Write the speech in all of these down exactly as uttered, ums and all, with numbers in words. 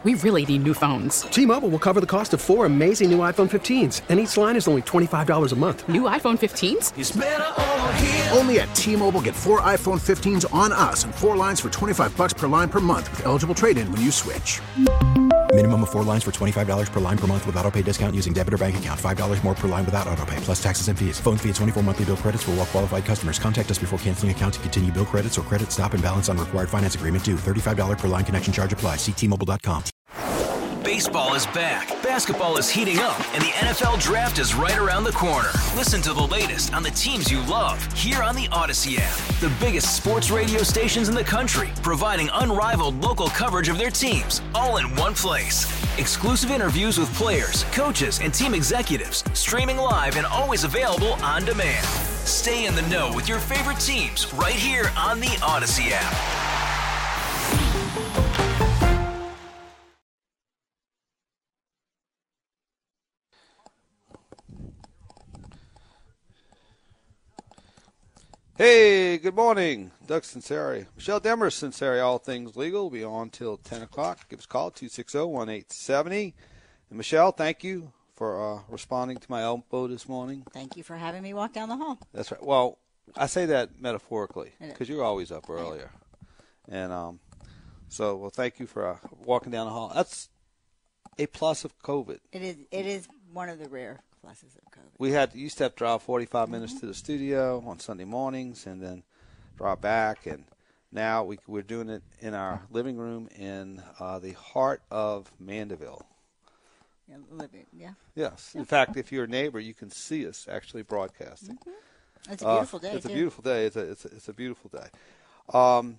We really need new phones. T-Mobile will cover the cost of four amazing new iPhone fifteens, and each line is only twenty-five dollars a month. New iPhone fifteens? It's better over here. Only at T-Mobile, get four iPhone fifteens on us and four lines for twenty-five dollars per line per month with eligible trade-in when you switch. Minimum of four lines for twenty-five dollars per line per month with autopay discount using debit or bank account. five dollars more per line without autopay, plus taxes and fees. Phone fee at twenty-four monthly bill credits for well-qualified customers. Contact us before canceling account to continue bill credits or credit stop and balance on required finance agreement due. thirty-five dollars per line connection charge applies. See T Mobile dot com. Baseball is back, basketball is heating up, and the N F L Draft is right around the corner. Listen to the latest on the teams you love here on the Odyssey app. The biggest sports radio stations in the country, providing unrivaled local coverage of their teams, all in one place. Exclusive interviews with players, coaches, and team executives, streaming live and always available on demand. Stay in the know with your favorite teams right here on the Odyssey app. Hey, good morning. Doug Cinciari. Michelle Demers, Cinciari, All Things Legal. We'll be on till ten o'clock. Give us a call, two six zero, one eight seven zero. And Michelle, thank you for uh, responding to my elbow this morning. Thank you for having me walk down the hall. That's right. Well, I say that metaphorically because you're always up earlier. And um, so, well, thank you for uh, walking down the hall. That's a plus of COVID. It is It is one of the rare pluses of COVID. We had used to have to drive forty-five minutes mm-hmm. to the studio on Sunday mornings and then drive back. And now we, we're doing it in our living room in uh, the heart of Mandeville. Yeah, living, yeah. Yes. Yeah. In fact, if you're a neighbor, you can see us actually broadcasting. Mm-hmm. It's a beautiful day, uh, It's too. a beautiful day. It's a, it's a, it's a beautiful day. Um,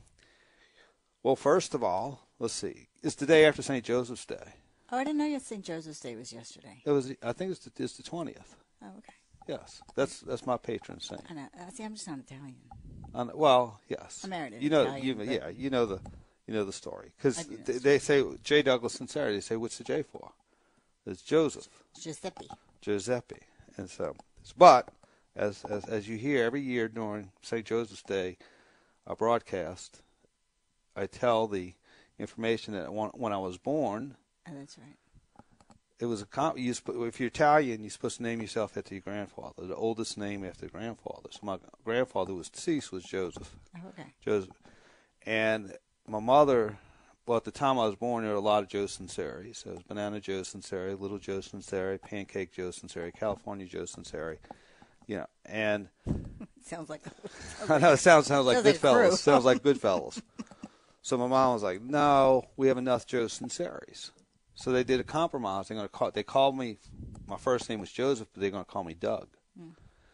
well, first of all, let's see. It's the day after Saint Joseph's Day. Oh, I didn't know Saint Joseph's Day was yesterday. It was. I think it's the, it's the twentieth. Oh, okay. Yes, that's that's my patron saint. I know. See, I'm just not Italian. Uh, well, yes. I'm married. You know, Italian, you, yeah, you know the, you know the story because they, the they say J. Douglas Cinciari. They say, "What's the J for?" It's Joseph. Giuseppe. Giuseppe, and so, but as as as you hear every year during Saint Joseph's Day, a broadcast, I tell the information that when I was born. Oh, that's right. It was a you, if you're Italian, you're supposed to name yourself after your grandfather, the oldest name after the grandfather. So my grandfather, who was deceased, was Joseph. Oh, okay. Joseph, and my mother. Well, at the time I was born, there were a lot of Joe Cinciari. So it was Banana Joe Cinciari, Little Joe Cinciari, Pancake Joe Cinciari, California Joe Cinciari. You know, and sounds like sounds I know it sounds sounds like sounds Goodfellas. Like sounds like Goodfellas. So my mom was like, "No, we have enough Joe Cinciaris." So they did a compromise. They're going to call. They called me. My first name was Joseph, but they're going to call me Doug. Mm.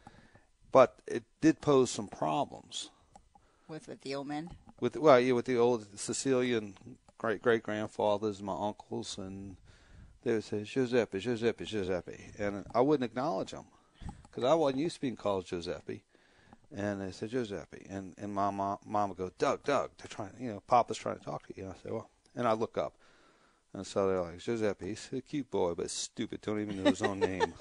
But it did pose some problems. With with the old men. With well, yeah, with the old Sicilian great great grandfathers, my uncles, and they would say Giuseppe, Giuseppe, Giuseppe, and I wouldn't acknowledge them because I wasn't used to being called Giuseppe. And they said Giuseppe, and and my mom, mom would go, Doug, Doug. They're trying, you know, Papa's trying to talk to you. And I say, well, and I look up. And so they're like, Giuseppe, he's a cute boy, but stupid. Don't even know his own name.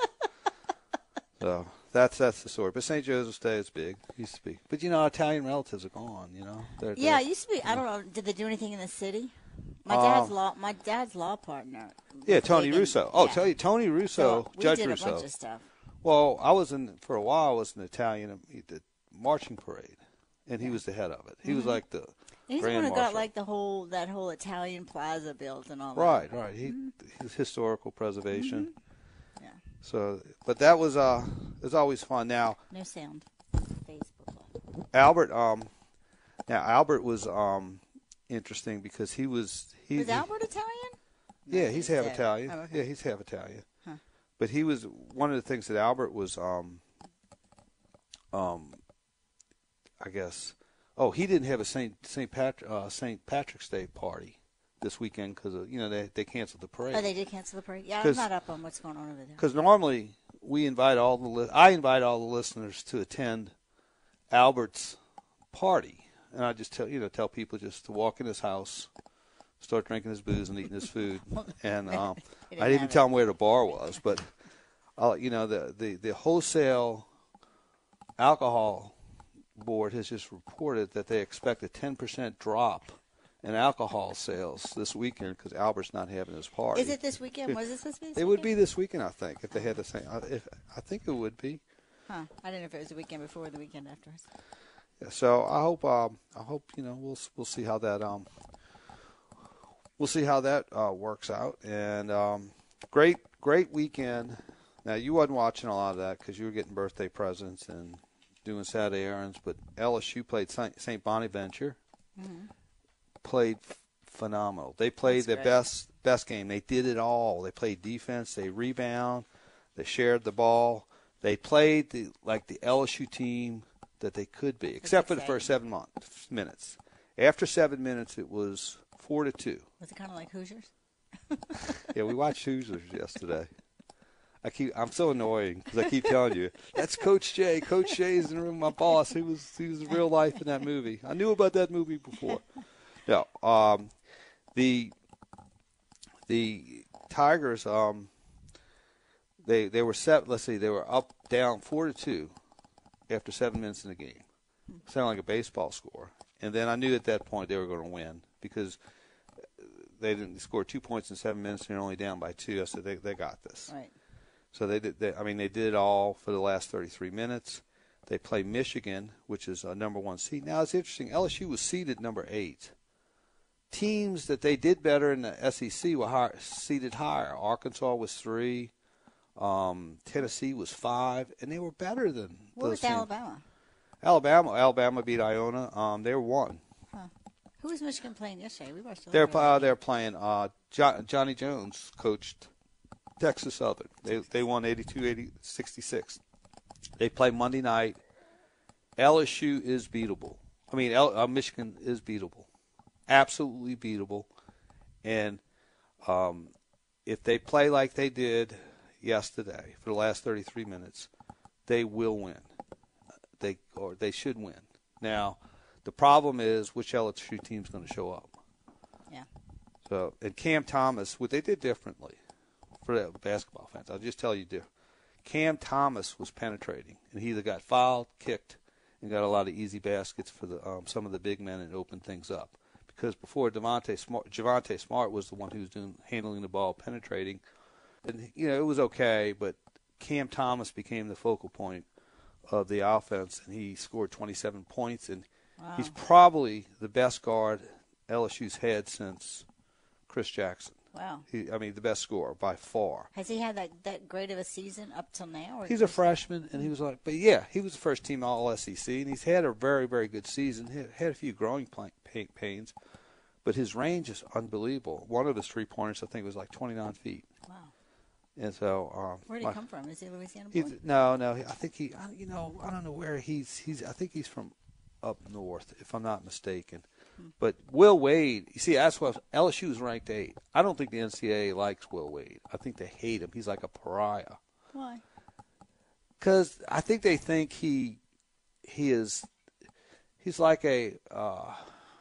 So that's that's the story. But Saint Joseph's Day is big. Used to be. But, you know, Italian relatives are gone, you know. They're, yeah, they're, it used to be. I don't know. Did they do anything in the city? My um, dad's law My dad's law partner. Yeah, Tony Reagan. Russo. Oh, yeah. tell you, Tony Russo, so we Judge did a Russo. bunch of stuff. Well, I was in, for a while, I was an Italian, he did marching parade, and he was the head of it. He mm-hmm. was like the He's Grand the one who Marshal. got like the whole that whole Italian plaza built and all right, that. Right, right. He mm-hmm. his historical preservation. Mm-hmm. Yeah. So, but that was uh, it was always fun. Now, no sound. Facebook. Albert, um, now Albert was um, interesting because he was he was he, Albert Italian? Yeah, no, he's he half said. Italian. Oh, okay. Yeah, he's half Italian. Huh. But he was one of the things that Albert was, um, um, I guess. Oh, he didn't have a Saint Saint Patrick uh, Saint Patrick's Day party this weekend because you know they they canceled the parade. Oh, they did cancel the parade. Yeah, I'm not up on what's going on over there. Because normally we invite all the li- I invite all the listeners to attend Albert's party, and I just tell you know tell people just to walk in his house, start drinking his booze and eating his food, and um, I didn't even tell him where the bar was, but uh, you know the, the the wholesale alcohol board has just reported that they expect a ten percent drop and alcohol sales this weekend because Albert's not having his party. Is it this weekend? Was it this weekend? It would be this weekend, I think, if they had the same. If, I think it would be. Huh. I didn't know if it was the weekend before or the weekend afterwards. Yeah, so I hope. Um, I hope you know we'll we'll see how that um. We'll see how that uh, works out. And um, great great weekend. Now you wasn't watching a lot of that because you were getting birthday presents and doing Saturday errands. But L S U played Saint Bonaventure. Mm-hmm. Played f- phenomenal. They played That's their great. best best game. They did it all. They played defense. They rebound. They shared the ball. They played the, like the L S U team that they could be, except for the first seven months, minutes. After seven minutes, it was four to two. Was it kind of like Hoosiers? Yeah, we watched Hoosiers yesterday. I keep. I'm so annoying because I keep telling you that's Coach Jay. Coach Jay's in the room. My boss. He was. He was real life in that movie. I knew about that movie before. No, um, the the Tigers. Um, they they were set. Let's see. They were up down four to two after seven minutes in the game. Sounded like a baseball score. And then I knew at that point they were going to win because they didn't score two points in seven minutes and they're only down by two. I said they they got this. Right. So they did. They, I mean, they did it all for the last thirty-three minutes. They play Michigan, which is a number one seed. Now it's interesting. L S U was seeded number eight. Teams that they did better in the S E C were higher, seeded higher. Arkansas was three. Um, Tennessee was five, and they were better than What those was teams. Alabama? Alabama, Alabama beat Iona. Um, they were one. Huh. Who was Michigan playing yesterday? We watched. They're uh, they're playing. Uh, jo- Johnny Jones coached Texas Southern. They they won eighty-two eighty, sixty-six. They play Monday night. L S U is beatable. I mean, L- uh, Michigan is beatable, absolutely beatable. And um, if they play like they did yesterday for the last thirty-three minutes, they will win. They or they should win. Now, the problem is which L S U team's going to show up. Yeah. So, and Cam Thomas, what they did differently for the basketball fans, I'll just tell you, do. Cam Thomas was penetrating, and he either got fouled, kicked, and got a lot of easy baskets for the um, some of the big men and opened things up. Because before Devontae Smart, Javonte Smart was the one who was doing handling the ball, penetrating, and you know it was okay, but Cam Thomas became the focal point of the offense, and he scored twenty-seven points, and wow. he's probably the best guard L S U's had since Chris Jackson. Wow. He, I mean, the best scorer by far. Has he had that, that great of a season up till now? Or He's a freshman, and he was like, but yeah, he was the first team All S E C, and he's had a very, very good season. He had a few growing pains, but his range is unbelievable. One of his three-pointers, I think, was like twenty-nine feet. Wow. And so, um, where did my, he come from? Is he a Louisiana boy? He's, no, no. I think he, I, you know, I don't know where he's. He's. I think he's from up north, if I'm not mistaken. Hmm. But Will Wade, you see, that's what L S U is ranked eight. I don't think the N C double A likes Will Wade. I think they hate him. He's like a pariah. Why? Because I think they think he, he is, he's like a. Uh,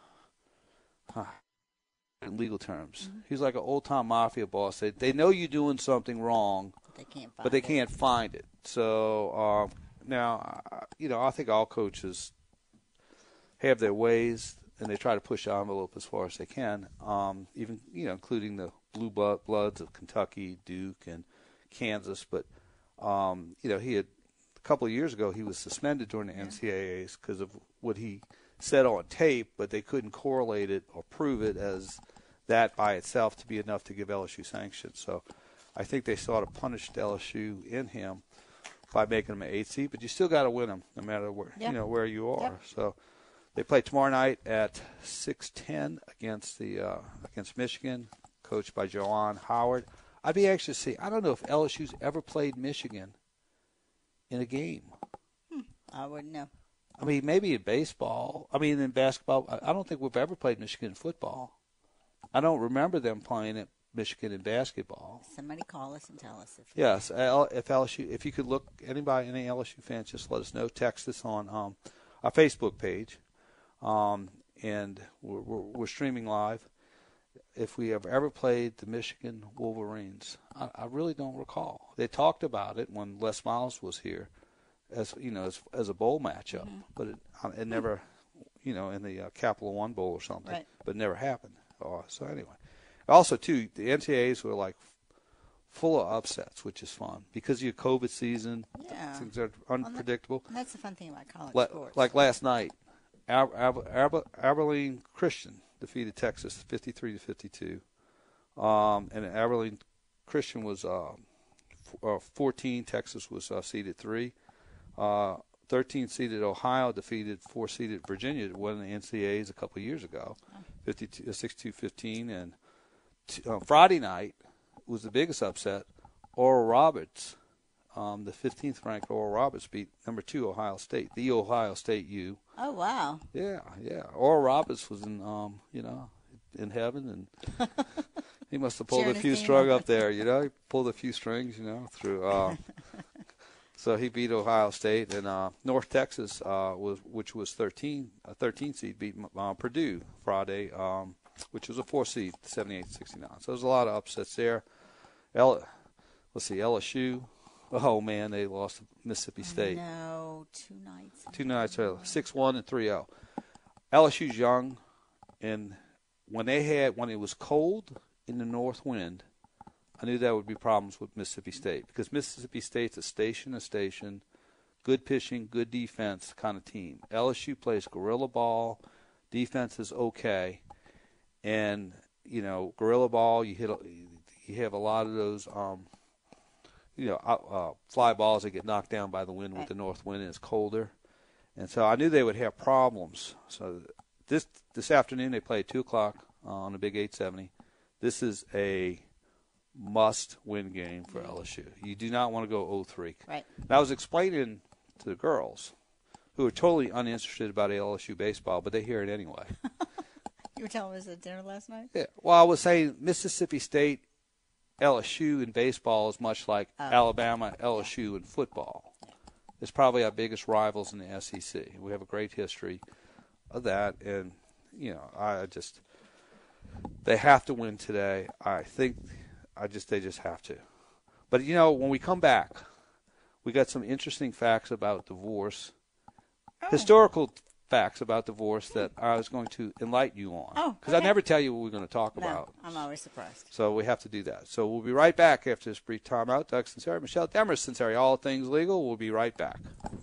huh. In legal terms, mm-hmm. he's like an old-time mafia boss. They they know you're doing something wrong, but they can't find but they it. can't find it. So uh, now, uh, you know, I think all coaches have their ways, and they try to push the envelope as far as they can. Um, even you know, including the blue blood, bloods of Kentucky, Duke, and Kansas. But um, you know, he had a couple of years ago he was suspended during the yeah. N C double A's because of what he said on tape, but they couldn't correlate it or prove it as that by itself to be enough to give L S U sanctions. So I think they sort of punished L S U in him by making him an eight seed, but you still got to win them no matter where yep. you know where you are. Yep. So they play tomorrow night at six ten against the uh, against Michigan, coached by Juwan Howard. I'd be anxious to see. I don't know if L S U's ever played Michigan in a game. Hmm. I wouldn't know. I mean, maybe in baseball. I mean, in basketball. I don't think we've ever played Michigan in football. I don't remember them playing at Michigan in basketball. Somebody call us and tell us. If yes, if L S U, if you could look, anybody, any L S U fans, just let us know. Text us on um, our Facebook page, um, and we're, we're, we're streaming live. If we have ever played the Michigan Wolverines, I, I really don't recall. They talked about it when Les Miles was here. As you know, as, as a bowl matchup, mm-hmm. but it, it never, you know, in the uh, Capital One Bowl or something, right. but it never happened. Uh, so anyway, also too, the N C double A's were like full of upsets, which is fun because of your COVID season. Yeah. Things are unpredictable. Well, that's the fun thing about college La- sports. Like last night, Aber- Aber- Aber- Abilene Christian defeated Texas fifty-three to fifty-two, um, and Abilene Christian was uh, f- uh, fourteen. Texas was uh, seeded three. Uh, thirteen seeded Ohio defeated four seeded Virginia to win the N C double A's a couple of years ago, fifty-two, sixty-two fifteen. And t- uh, Friday night was the biggest upset. Oral Roberts, um, the fifteenth ranked Oral Roberts beat number two Ohio State, the Ohio State U. Oh wow! Yeah, yeah. Oral Roberts was in, um, you know, in heaven, and he must have pulled Cheering a few his team strings on. up there. You know, he pulled a few strings, you know, through. Uh, so he beat Ohio State, and uh, North Texas uh, was, which was thirteen, a thirteen seed, beat uh, Purdue Friday, um, which was a four seed, seventy-eight to sixty-nine. So there's a lot of upsets there. L- let's see, L S U. Oh man, they lost to Mississippi State. No, two nights. Two nights early, six one and three zero. L S U's young, and when they had when it was cold in the north wind, I knew there would be problems with Mississippi State because Mississippi State's a station to station, good pitching, good defense kind of team. L S U plays guerrilla ball, defense is okay, and you know guerrilla ball you hit you have a lot of those. Um, You know, uh, fly balls that get knocked down by the wind with the north wind, and it's colder. And so I knew they would have problems. So this this afternoon they play at two o'clock uh, on the Big eight seventy. This is a must-win game for L S U. You do not want to go oh three. Right. And I was explaining to the girls, who are totally uninterested about L S U baseball, but they hear it anyway. You were telling us at dinner last night? Yeah. Well, I was saying Mississippi State L S U in baseball is much like oh. Alabama L S U in football. It's probably our biggest rivals in the S E C. We have a great history of that, and you know, I just they have to win today. I think I just they just have to. But you know, when we come back, we got some interesting facts about divorce, oh. historical facts about divorce that I was going to enlighten you on. Oh, because okay. I never tell you what we're going to talk No, about. I'm always surprised. So we have to do that. So we'll be right back after this brief timeout. Doug Sinceri, Michelle Demers Sinceri, all things legal. We'll be right back.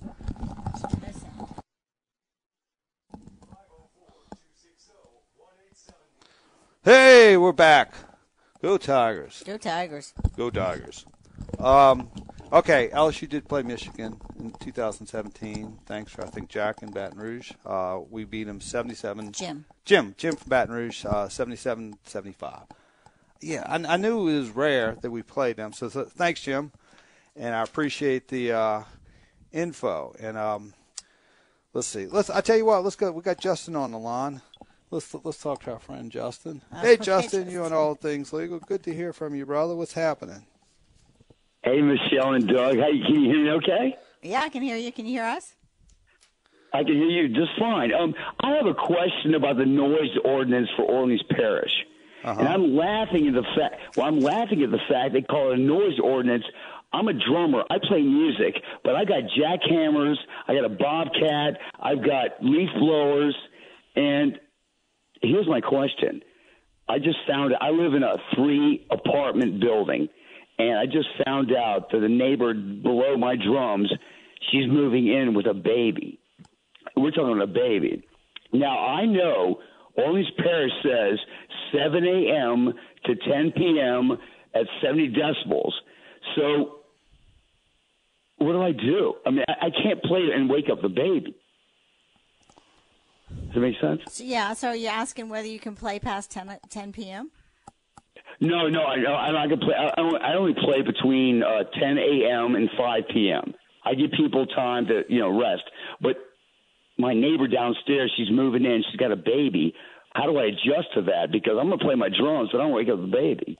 Hey, we're back. Go Tigers. Go Tigers. Go Tigers. Um, okay, L S U did play Michigan in two thousand seventeen. Thanks for, I think, Jack in Baton Rouge. Uh, we beat them seventy-seven. Jim. Jim. Jim from Baton Rouge, uh, seventy-seven seventy-five. Yeah, I, I knew it was rare that we played them. So, so thanks, Jim. And I appreciate the uh, info. And um, let's see. Let's. I tell you what. Let's go. We got Justin on the line. Let's let's talk to our friend Justin. Oh, hey, hey, Justin, Justin. you on All Things Legal. Good to hear from you, brother. What's happening? Hey, Michelle and Doug. Hey, can you hear me okay? Yeah, I can hear you. Can you hear us? I can hear you just fine. Um, I have a question about the noise ordinance for Orleans Parish. Uh-huh. And I'm laughing at the fact, well, I'm laughing at the fact they call it a noise ordinance. I'm a drummer. I play music, but I got jackhammers. I got a bobcat. I've got leaf blowers. And here's my question. I just found I live in a three apartment building, and I just found out that the neighbor below my drums, she's moving in with a baby. We're talking about a baby. Now, I know Orleans Parish says seven a.m. to ten p.m. at seventy decibels. So what do I do? I mean, I, I can't play it and wake up the baby. Does that make sense? So, yeah, so are you asking whether you can play past ten p.m.? No, no, I, I, I can play. I, I only play between uh, ten a.m. and five p.m. I give people time to, you know, rest. But my neighbor downstairs, she's moving in. She's got a baby. How do I adjust to that? Because I'm going to play my drums, but I don't wake up the baby.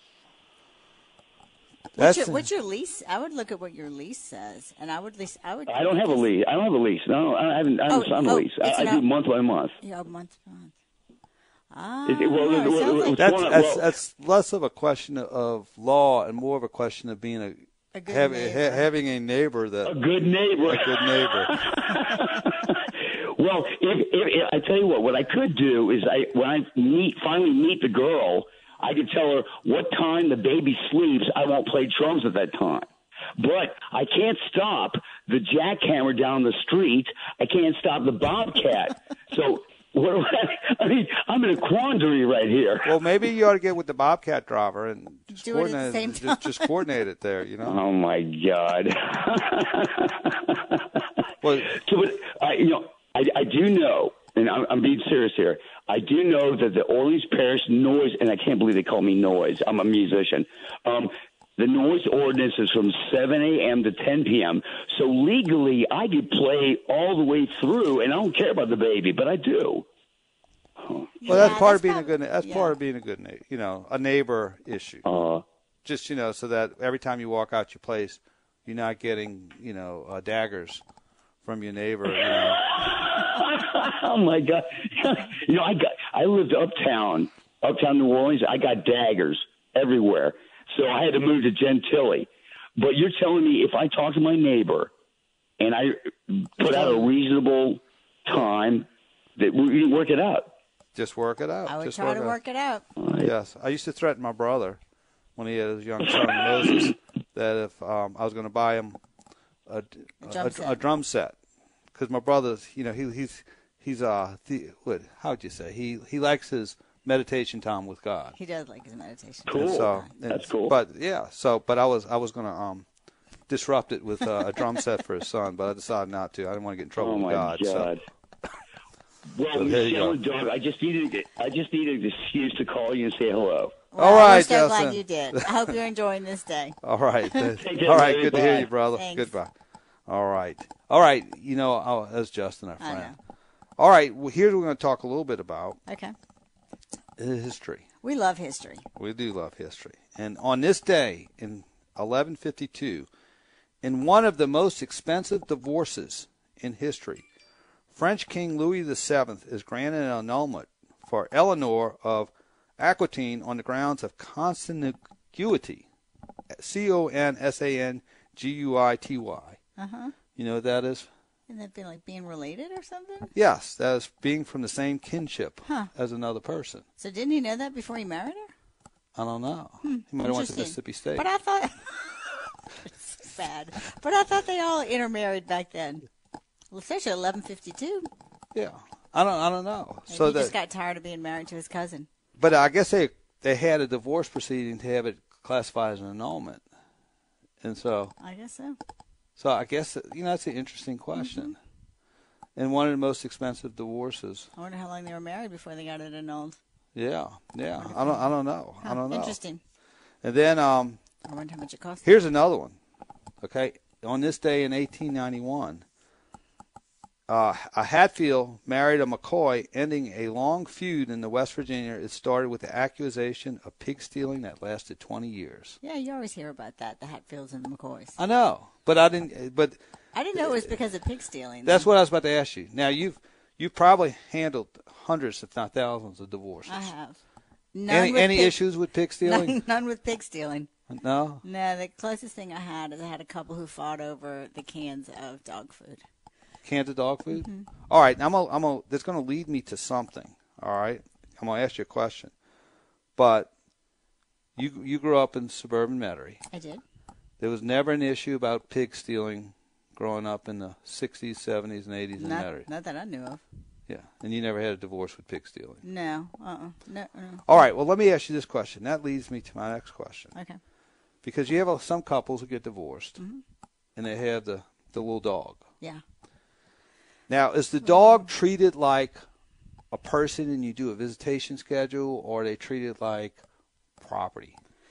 What's your, what's your lease? I would look at what your lease says, and I would lease. I would. I don't have a lease. I don't have a lease. No, I haven't. I haven't Oh, signed a oh, lease. I, it's I an do out- month by month. Yeah, month to month. Ah, Is it- well, it well, sounds well, like That's, Well, that's, well- that's less of a question of law and more of a question of being a, A good having, neighbor. ha- having a neighbor that A good neighbor. a good neighbor. Well, if, if, if I tell you what, what I could do is I when I meet finally meet the girl, I could tell her what time the baby sleeps. I won't play drums at that time. But I can't stop the jackhammer down the street. I can't stop the bobcat. So, what do I, I mean, I'm in a quandary right here. Well, maybe you ought to get with the bobcat driver and just Do it at the coordinate same it, just, just coordinate it there, you know? Oh, my God. Well, so, but, I, you know, I, I do know, and I'm, I'm being serious here, I do know that the Orleans Parish noise, and I can't believe they call me noise. I'm a musician. Um, the noise ordinance is from seven a.m. to ten p.m. So legally, I could play all the way through, and I don't care about the baby, but I do. Well, Yeah, that's part that's of being probably- a good. That's yeah. part of being a good, na- you know, a neighbor issue. Uh, Just you know, so that every time you walk out your place, you're not getting you know uh, daggers from your neighbor. You know. oh my God! you know, I got I lived uptown, uptown New Orleans. I got daggers everywhere, so I had to move to Gentilly. But you're telling me if I talk to my neighbor and I put out a reasonable time, that we can work it out. Just work it out. I would Just try work to it work it out. out. Yes, I used to threaten my brother when he had his young son Moses that if um, I was going to buy him a, A drum a, set. a drum set, because my brother's, you know, he, he's he's uh, the, what how'd you say? He he likes his meditation time with God. He does like his meditation. Cool. And so, and- That's cool. But yeah, so but I was I was going to um disrupt it with uh, a drum set for his son, but I decided not to. I didn't want to get in trouble Oh with my God. God! So. Well, So there you Michelle go. and Doug, I just needed I just needed an excuse to call you and say hello. Well, All right, we're so glad Justin. you did. I hope you're enjoying this day. All right. care, All right. baby. Good to hear Bye. you, brother. Thanks. Goodbye. All right. All right. You know, oh, that's Justin, our I friend. know. All right. Well, here's what we're going to talk a little bit about Okay. history. We love history. We do love history. And on this day in eleven fifty-two, in one of the most expensive divorces in history, French King Louis the Seventh is granted an annulment for Eleanor of Aquitaine on the grounds of consanguinity. C O N S A N G U I T Y. Uh-huh. You know what that is? Isn't that being like being related or something? Yes, that is being from the same kinship Huh. as another person. So didn't he know that before he married her? I don't know. He might have went to Interesting. Mississippi State. But I thought it's bad. But I thought they all intermarried back then. Well, especially eleven fifty-two. Yeah, I don't. I don't know. Maybe so he that, just got tired of being married to his cousin. but I guess they they had a divorce proceeding to have it classified as an annulment, and so I guess so. so I guess you know that's an interesting question. Mm-hmm. And one of the most expensive divorces. I wonder how long they were married before they got it annulled. Yeah, yeah. I don't. I don't know. I Huh, don't know. Interesting. And then um, I wonder how much it cost. here's another one. Okay, on this day in eighteen ninety-one. Uh, a Hatfield married a McCoy, ending a long feud in the West Virginia. It started with the accusation of pig stealing that lasted twenty years. Yeah, you always hear about that, the Hatfields and the McCoys. I know, but I didn't. But I didn't know it was because of pig stealing. that's though. what I was about to ask you. Now you've you've probably handled hundreds, if not thousands, of divorces. I have. None Any with any pig- issues with pig stealing? None, none with pig stealing. No. No, the closest thing I had is I had a couple who fought over the cans of dog food. Cans of dog food. Mm-hmm. All right, I'm a, I'm a, that's going to lead me to something. All right, I'm going to ask you a question. But you you grew up in suburban Metairie. I did. There was never an issue about pig stealing growing up in the sixties, seventies, and eighties in Not, Metairie. not that I knew of. Yeah, and you never had a divorce with pig stealing. No. Uh-uh. No, no. All right, well, let me ask you this question. That leads me to my next question. Okay. Because you have uh, some couples who get divorced, Mm-hmm. and they have the, the little dog. Yeah. Now, is the dog treated like a person and you do a visitation schedule, or are they treated like property?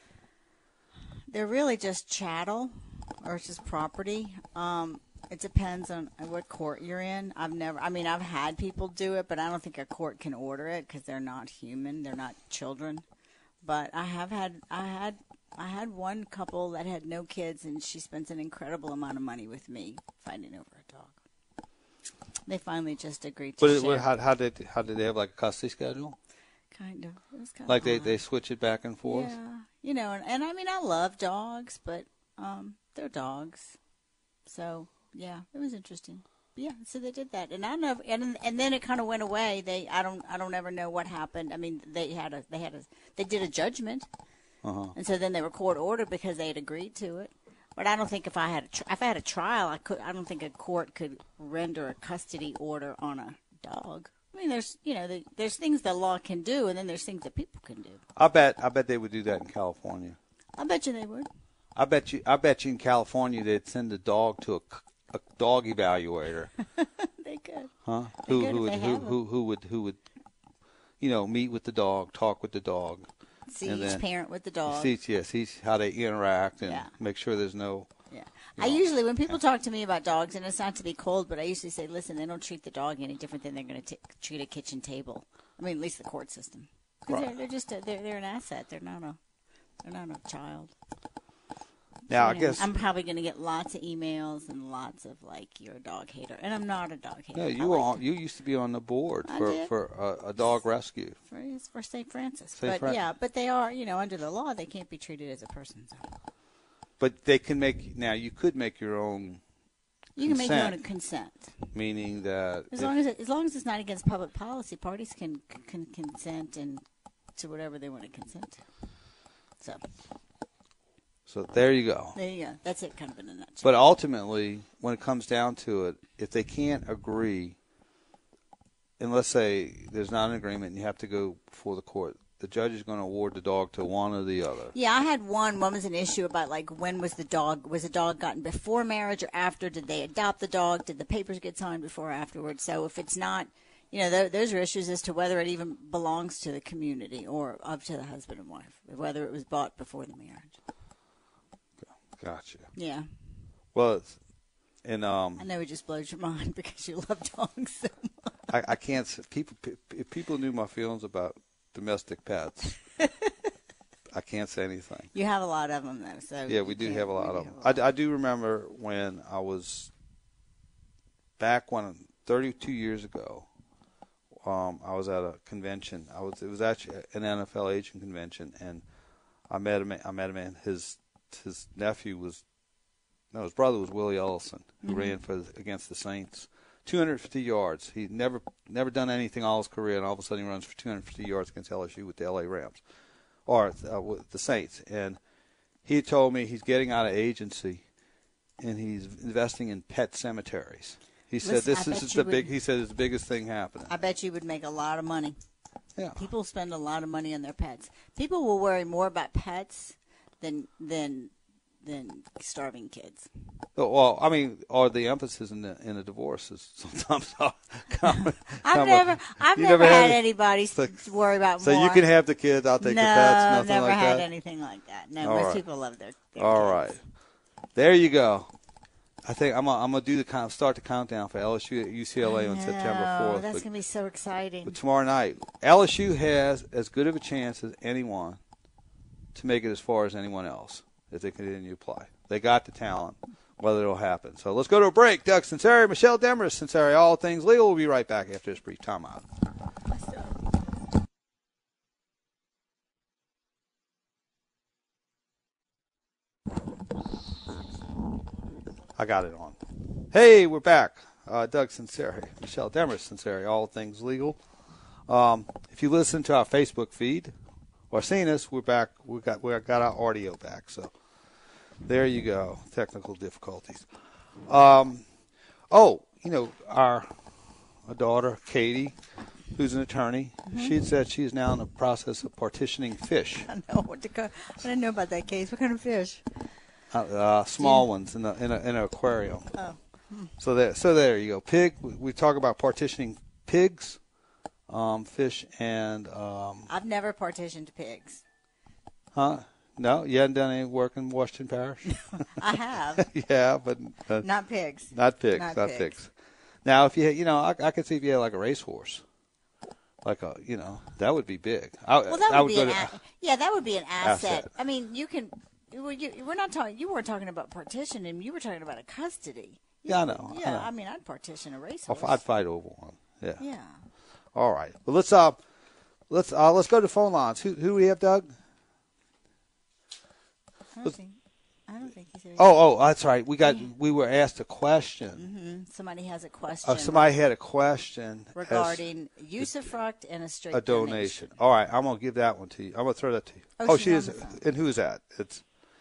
They're really just chattel, or it's just property. Um, it depends on what court you're in. I've never, I mean, I've had people do it, but I don't think a court can order it because they're not human. They're not children. But I have had, I had, I had one couple that had no kids, and she spent an incredible amount of money with me fighting over a dog. They finally just agreed to But it, share. how, how did how did they have like a custody schedule? Kind of. It was kind Like of they, odd. they switch it back and forth? Yeah, you know, and, and I mean, I love dogs, but um, they're dogs. So, yeah, it was interesting. Yeah, so they did that, and I don't know, and and then it kind of went away. They, I don't, I don't ever know what happened. I mean, they had a, they had a, they did a judgment, Uh-huh. and so then they were court ordered because they had agreed to it. But I don't think if I had a, tr- if I had a trial, I could, I don't think a court could render a custody order on a dog. I mean, there's, you know, the, there's things the law can do, and then there's things that people can do. I bet, I bet they would do that in California. I bet you they would. I bet you, I bet you in California they'd send a dog to a, a dog evaluator. They could. Huh? They Who could who if would they who, have who who would who would you know meet with the dog, talk with the dog, See and each then parent with the dog. See yes, see how they interact and Yeah. make sure there's no. Yeah. I usually, when people talk to me about dogs, and it's not to be cold, but I usually say, listen, they don't treat the dog any different than they're going to treat a kitchen table. I mean, at least the court system. 'Cause Right. they're, they're just a, they're they're an asset. They're not a they're not a child. Now I Anyway, guess I'm probably going to get lots of emails and lots of like, you're a dog hater, and I'm not a dog hater. no, I you were like on, you used to be on the board I for did. for a, a dog rescue. for, for Saint Francis, Saint but Fran- yeah, but they are, you know, under the law, they can't be treated as a person. So. But they can make now. You could make your own, You can make your own Consent. consent. meaning that As if- long as it, as long as it's not against public policy, parties can can consent and to whatever they want to consent to. So so there you go. there you go. That's it, kind of in a nutshell. But ultimately, when it comes down to it, if they can't agree, and let's say there's not an agreement, and you have to go before the court, the judge is going to award the dog to one or the other. Yeah, I had one. One was an issue about like when was the dog was the dog gotten before marriage or after? Did they adopt the dog? Did the papers get signed before or afterwards? So if it's not, you know, th- those are issues as to whether it even belongs to the community or up to the husband and wife, whether it was bought before the marriage. Gotcha. Yeah, Well, it's, and um, I know it just blows your mind because you love dogs so much. I, I can't. s- People, p- if people knew my feelings about domestic pets, I can't say anything. You have a lot of them though, so Yeah, you we do can't- have a lot we of do them. have a I, I do remember when I was back when thirty-two years ago. Um, I was at a convention. I was. It was actually an N F L agent convention, and I met a man. I met a man. His his nephew was, no, his brother was Willie Ellison, who Mm-hmm. ran for the, against the Saints. two hundred fifty yards. He never never done anything all his career, and all of a sudden he runs for two hundred fifty yards against L S U with the L A Rams, or uh, with the Saints. And he told me he's getting out of agency, and he's investing in pet cemeteries. He said Listen, this, I this bet is you the big. would- He said it's the biggest thing happening. I bet you would make a lot of money. Yeah. People spend a lot of money on their pets. People will worry more about pets than than than starving kids. Well, I mean, or the emphasis in the in the divorce is sometimes. come, I've come never, up. I've You never, never had, had- anybody so- s worry about So more. you can have the kids. I'll take no, the pets. Nothing never like had that. anything like that. No, All most right. people love their. their All kids. right, there you go. I think I'm gonna, I'm gonna do the count, start the countdown for L S U at U C L A on I September know, fourth. That's But, gonna be so exciting. but tomorrow night, L S U has as good of a chance as anyone to make it as far as anyone else if they continue to apply. They got the talent. Whether it'll happen. So let's go to a break. Doug Sinceri, Michelle Demarest, Sinceri, All Things Legal. We'll be right back after this brief timeout. I got it on. Hey, we're back. Uh, Doug Sinceri, Michelle Demarest, Sinceri, All Things Legal. Um, if you listen to our Facebook feed or seen us, we're back. We got we got our audio back. So there you go. Technical difficulties. Um, oh, you know, our, our daughter, Katie, who's an attorney, Mm-hmm. she said she is now in the process of partitioning fish, I know what to go. I didn't know about that case. What kind of fish? uh, uh, small ones in, the, in, a, in an aquarium. Oh. So there, so there you go. Pig. We, we talk about partitioning pigs, um, fish, and um, I've never partitioned pigs. huh? No, you hadn't done any work in Washington Parish. I have, Yeah, but uh, not pigs. Not pigs, Not not, pigs. pigs. Now, if you, had- you know, I, I could see if you had like a racehorse, like a, you know, that would be big. I, Well, that I would, be go an to- a- yeah, that would be an asset. Asset. I mean, you can. Well, you, we're not talking. You weren't talking about partitioning. You were talking about a custody. Yeah, I know. I Yeah, know. I, mean, I'd partition a I'll, racehorse. I'd fight over one. Yeah. Yeah. All right. Well, let's uh, let's uh, let's go to phone lines. Who who do we have, Doug? I Let's- think, I don't think he's here. Oh, oh, that's right. We got we were asked a question. Mm-hmm. Somebody has a question. Uh, somebody had a question regarding usufruct and a straight a donation. donation. All right, I'm gonna give that one to you. I'm gonna throw that to you. Oh, oh she's she on is. the phone. And who's that? It's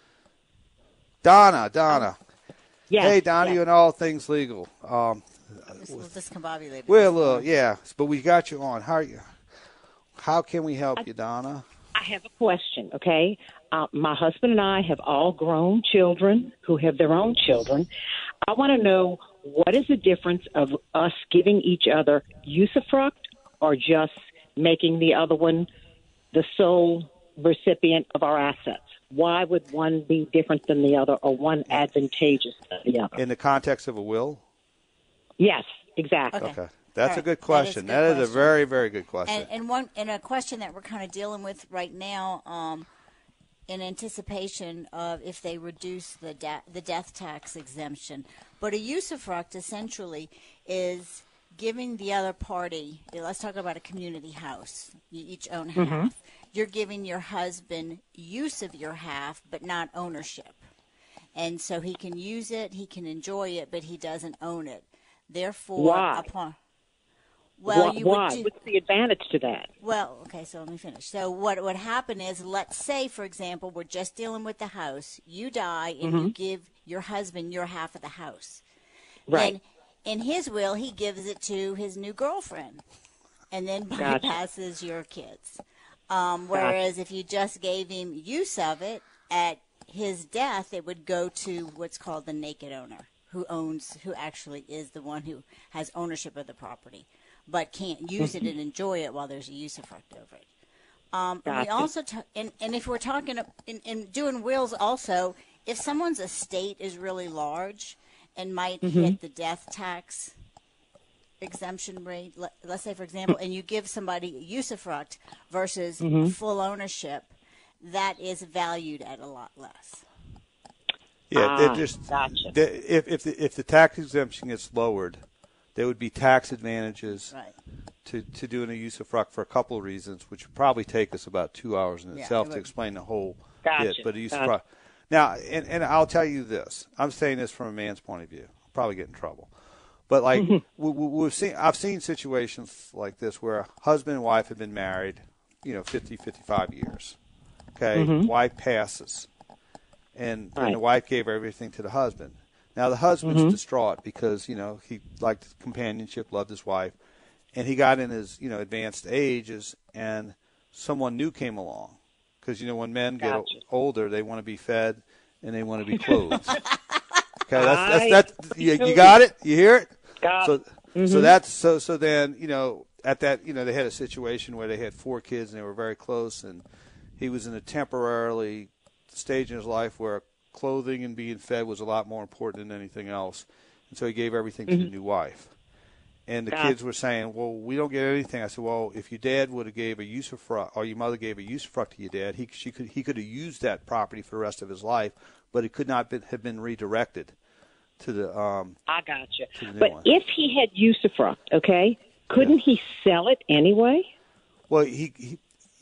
Donna. Donna. Yes, hey, Donna, yes. you and all things legal. Um, It's a little discombobulated. well, uh, yeah, but we got you on. How are you? How can we help you, Donna? I have a question, okay? Uh, my husband and I have all grown children who have their own children. I want to know, what is the difference of us giving each other usufruct or just making the other one the sole recipient of our assets? Why would one be different than the other, or one advantageous than the other? In the context of a will? Yes, exactly. Okay. Okay. That's All a good right. question. That is a That good is a question. very, very good question. And, and one and a question that we're kind of dealing with right now, um, in anticipation of if they reduce the de- the death tax exemption. But a usufruct essentially is giving the other party. Let's talk about a community house. You each own half. Mm-hmm. You're giving your husband use of your half, but not ownership. And so he can use it, he can enjoy it, but he doesn't own it. Therefore, Why? upon well, Wh- you Why? would do, What's the advantage to that? well, okay, so let me finish. So what would happen is, let's say, for example, we're just dealing with the house. You die, and Mm-hmm. you give your husband your half of the house. Right. And in his will, he gives it to his new girlfriend, and then Gotcha. bypasses your kids. Um, whereas if you just gave him use of it, at his death, it would go to what's called the naked owner, who owns, who actually is the one who has ownership of the property, but can't use it and enjoy it while there's a usufruct over it. Um, and we Gotcha. also, ta- and, and if we're talking in, in doing wills, also, if someone's estate is really large and might hit the death tax exemption rate, let, let's say, for example, and you give somebody usufruct versus full ownership, that is valued at a lot less. Yeah, Ah, they're just gotcha. they- if if the, if the tax exemption gets lowered, there would be tax advantages Right. to, to doing a usufruct for a couple of reasons, which would probably take us about two hours in Yeah, itself it to would. explain the whole Gotcha, bit. But a usufruct. gotcha. Now, and, and I'll tell you this: I'm saying this from a man's point of view. I'll probably get in trouble, but like we, we, we've seen, I've seen situations like this where a husband and wife have been married, you know, fifty, fifty-five years. Okay, wife passes. And, Right. and the wife gave everything to the husband. Now the husband's distraught because, you know, he liked companionship, loved his wife, and he got in his, you know, advanced ages, and someone new came along. Because, you know, when men get Gotcha. older, they want to be fed and they want to be clothed. Okay, that's I- that's that. You, you got it? You hear it? Got so, so that's so so then, you know, at that, you know, they had a situation where they had four kids and they were very close, and he was in a temporarily stage in his life where clothing and being fed was a lot more important than anything else. And so he gave everything to the new wife. And the Gotcha. kids were saying, well, we don't get anything. I said, well, if your dad would have gave a usufruct, or your mother gave a usufruct to your dad, he, she could, he could have used that property for the rest of his life, but it could not been, have been redirected to the um, I got you. to the new But one. if he had usufruct, okay, couldn't he sell it anyway? Well, he, he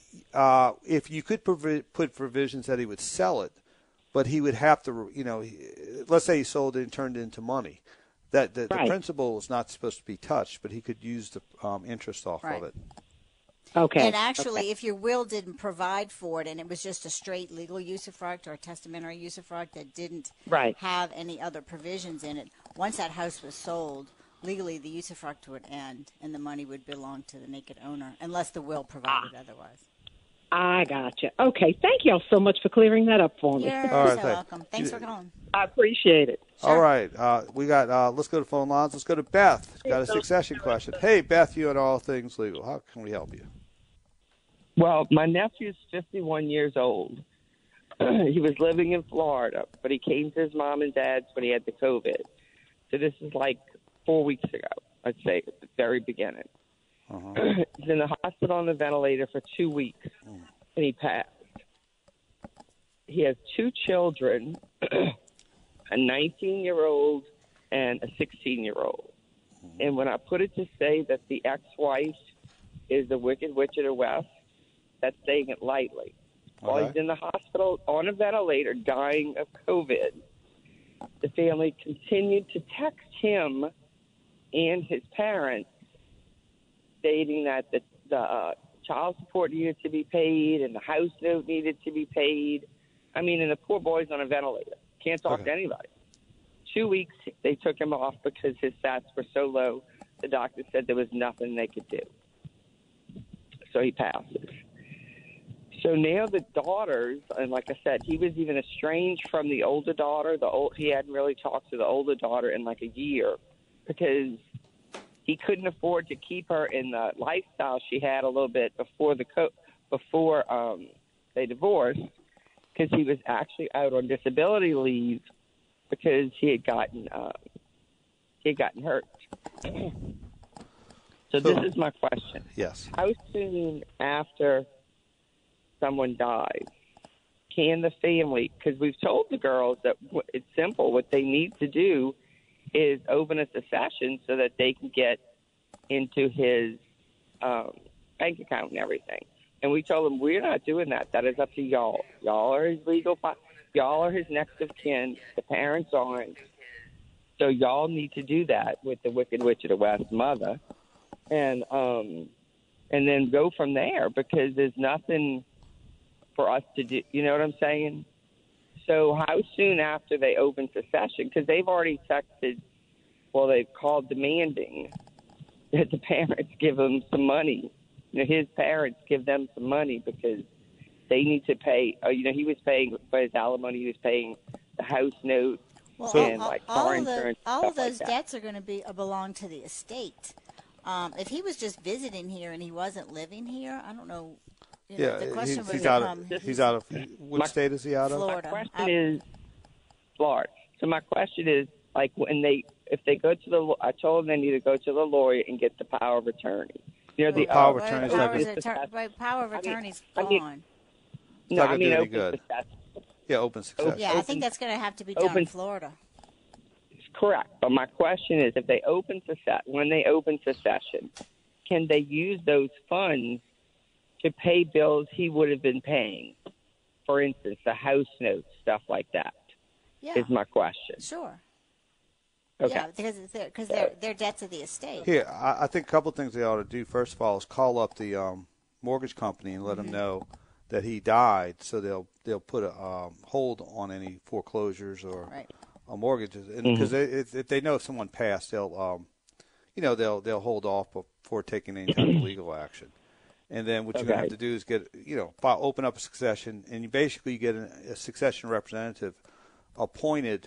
uh, if you could provi- put provisions that he would sell it, but he would have to, you know, he, let's say he sold it and turned it into money. That the, Right. the principal is not supposed to be touched, but he could use the um, interest off Right. of it. Okay. And actually, if your will didn't provide for it, and it was just a straight legal usufruct or a testamentary usufruct that didn't Right. have any other provisions in it, once that house was sold, legally the usufruct would end, and the money would belong to the naked owner, unless the will provided Ah. otherwise. I got you. Okay, thank y'all so much for clearing that up for me. You're All right, so thanks. welcome. Thanks for You- calling. I appreciate it. All right, uh, we got. Uh, let's go to phone lines. Let's go to Beth. Got a succession question. Hey, Beth, you and all things legal. How can we help you? Well, my nephew's fifty-one years old. He was living in Florida, but he came to his mom and dad's when he had the COVID. So this is like four weeks ago, I'd say, at the very beginning. Uh-huh. He's in the hospital on the ventilator for two weeks, and he passed. He has two children, a nineteen-year-old and a sixteen-year-old. And when I put it to say that the ex-wife is the Wicked Witch of the West, that's saying it lightly. while Okay. he's in the hospital on a ventilator dying of COVID, the family continued to text him and his parents stating that the, the uh, child support needed to be paid and the house note needed to be paid. I mean, and the poor boy's on a ventilator. Can't talk Okay. to anybody. Two weeks, they took him off because his stats were so low, the doctor said there was nothing they could do. So he passes. So now the daughters, and like I said, he was even estranged from the older daughter. The old, he hadn't really talked to the older daughter in like a year because he couldn't afford to keep her in the lifestyle she had a little bit before the co- before um, they divorced, because he was actually out on disability leave because he had gotten uh, he had gotten hurt. So this is my question. Yes. How soon after someone dies can the family, because we've told the girls that w- it's simple, what they need to do is open a succession so that they can get into his um, bank account and everything. And we told them, we're not doing that. That is up to y'all. Y'all are his legal, fi- y'all are his next of kin. The parents aren't. So y'all need to do that with the Wicked Witch of the West mother. And um, and then go from there, because there's nothing for us to do. You know what I'm saying? So how soon after they open succession, because they've already texted, well, they've called demanding that the parents give them some money. You know, his parents give them some money because they need to pay. Uh, you know, he was paying for his alimony. He was paying the house note Well, and all, like all car of the, insurance. all stuff of those like that. debts are going to be uh, belong to the estate. Um, if he was just visiting here and he wasn't living here, I don't know. You know, Yeah, the question he's, would he's out become, of he's out of what My- state is he out of? Florida. My question I- is Florida. So my question is, like, when they, if they go to the, I told them they need to go to the lawyer and get the power of attorney. You know, the Power of uh, attorney is power, not of good. attor- but power of I mean- attorney's I mean- gone. It's No, not I gonna mean do any open good. succession. Yeah, open succession. Yeah, I Open- think that's going to have to be done open- in Florida. Correct. But my question is, if they open succession, when they open succession, can they use those funds to pay bills he would have been paying? For instance, the house notes, stuff like that. Yeah, Is my question. sure. Okay. Yeah, because it's their, because they're, they're debts of the estate. Here, I, I think a couple of things they ought to do. First of all, is call up the um, mortgage company and let Mm-hmm. them know that he died, so they'll they'll put a um, hold on any foreclosures or Right. uh, mortgages, because if, if they know if someone passed, they'll um, you know they'll they'll hold off before taking any kind of legal action. And then what you're going to Okay. have to do is get you know file, open up a succession, and you basically get a, a succession representative appointed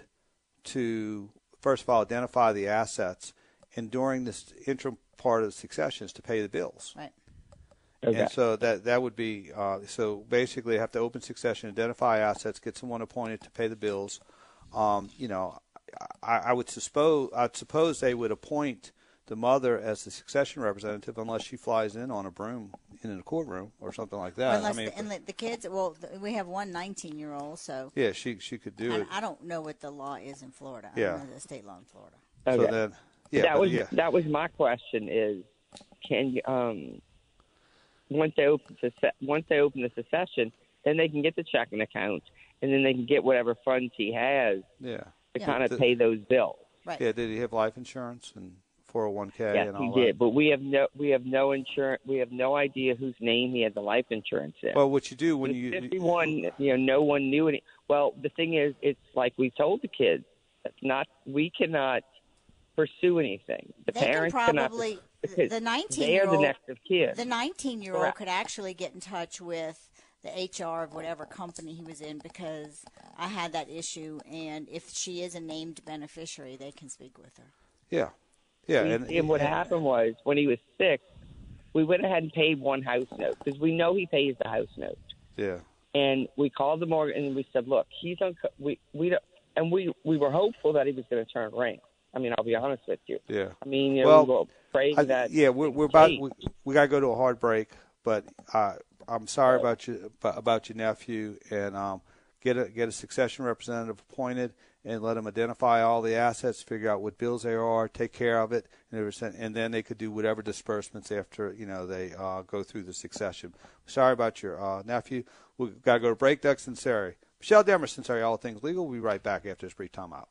to first of all identify the assets, and during this interim part of the succession is to pay the bills. Right. Okay. And so that that would be uh, so basically have to open succession, identify assets, get someone appointed to pay the bills. Um, you know, I, I would suppose I'd suppose they would appoint the mother as the succession representative unless she flies in on a broom in a courtroom or something like that. Unless I mean, the, and the, the kids, well, th- we have one nineteen-year-old, so yeah, she she could do I, it. I don't know what the law is in Florida. I Yeah. don't know the state law in Florida. Okay. So then, yeah, that but was yeah. that was my question. Is can you um once they open succe- once they open the succession, then they can get the checking account, and then they can get whatever funds he has yeah. to Yeah. kind of The- pay those bills. Right. Yeah, did he have life insurance and four oh one k Yes, and he all did, that? but we have no we have no insurance. We have no idea whose name he had the life insurance in. Well, what you do when When you fifty-one, you know, no one knew any. Well, the thing is, it's like we told the kids, that's not. We cannot pursue anything. The They can parents probably cannot. Because the they are the nineteen-year-old. next of kin. The nineteen-year-old Correct. could actually get in touch with the H R of whatever company he was in, because I had that issue, and if she is a named beneficiary, they can speak with her. yeah, yeah, We- and, and what and- happened was when he was six, we went ahead and paid one house note because we know he pays the house note. yeah. And we called the mortgage and we said, "Look, he's on. We we don't." And we we were hopeful that he was going to turn around. I mean, I'll be honest with you. Yeah. I mean, you know, Well, we were praying I, that. yeah, we're we're about Hey. we, we got to go to a hard break, but uh, I'm sorry about you about your nephew, and um, get a get a succession representative appointed, and let them identify all the assets, figure out what bills there are, take care of it, and, and then they could do whatever disbursements after, you know, they uh, go through the succession. Sorry about your uh, nephew. We've got to go to break. Doug Sunseri. Michelle Demers, Sunseri, All Things Legal. We'll be right back after this brief timeout.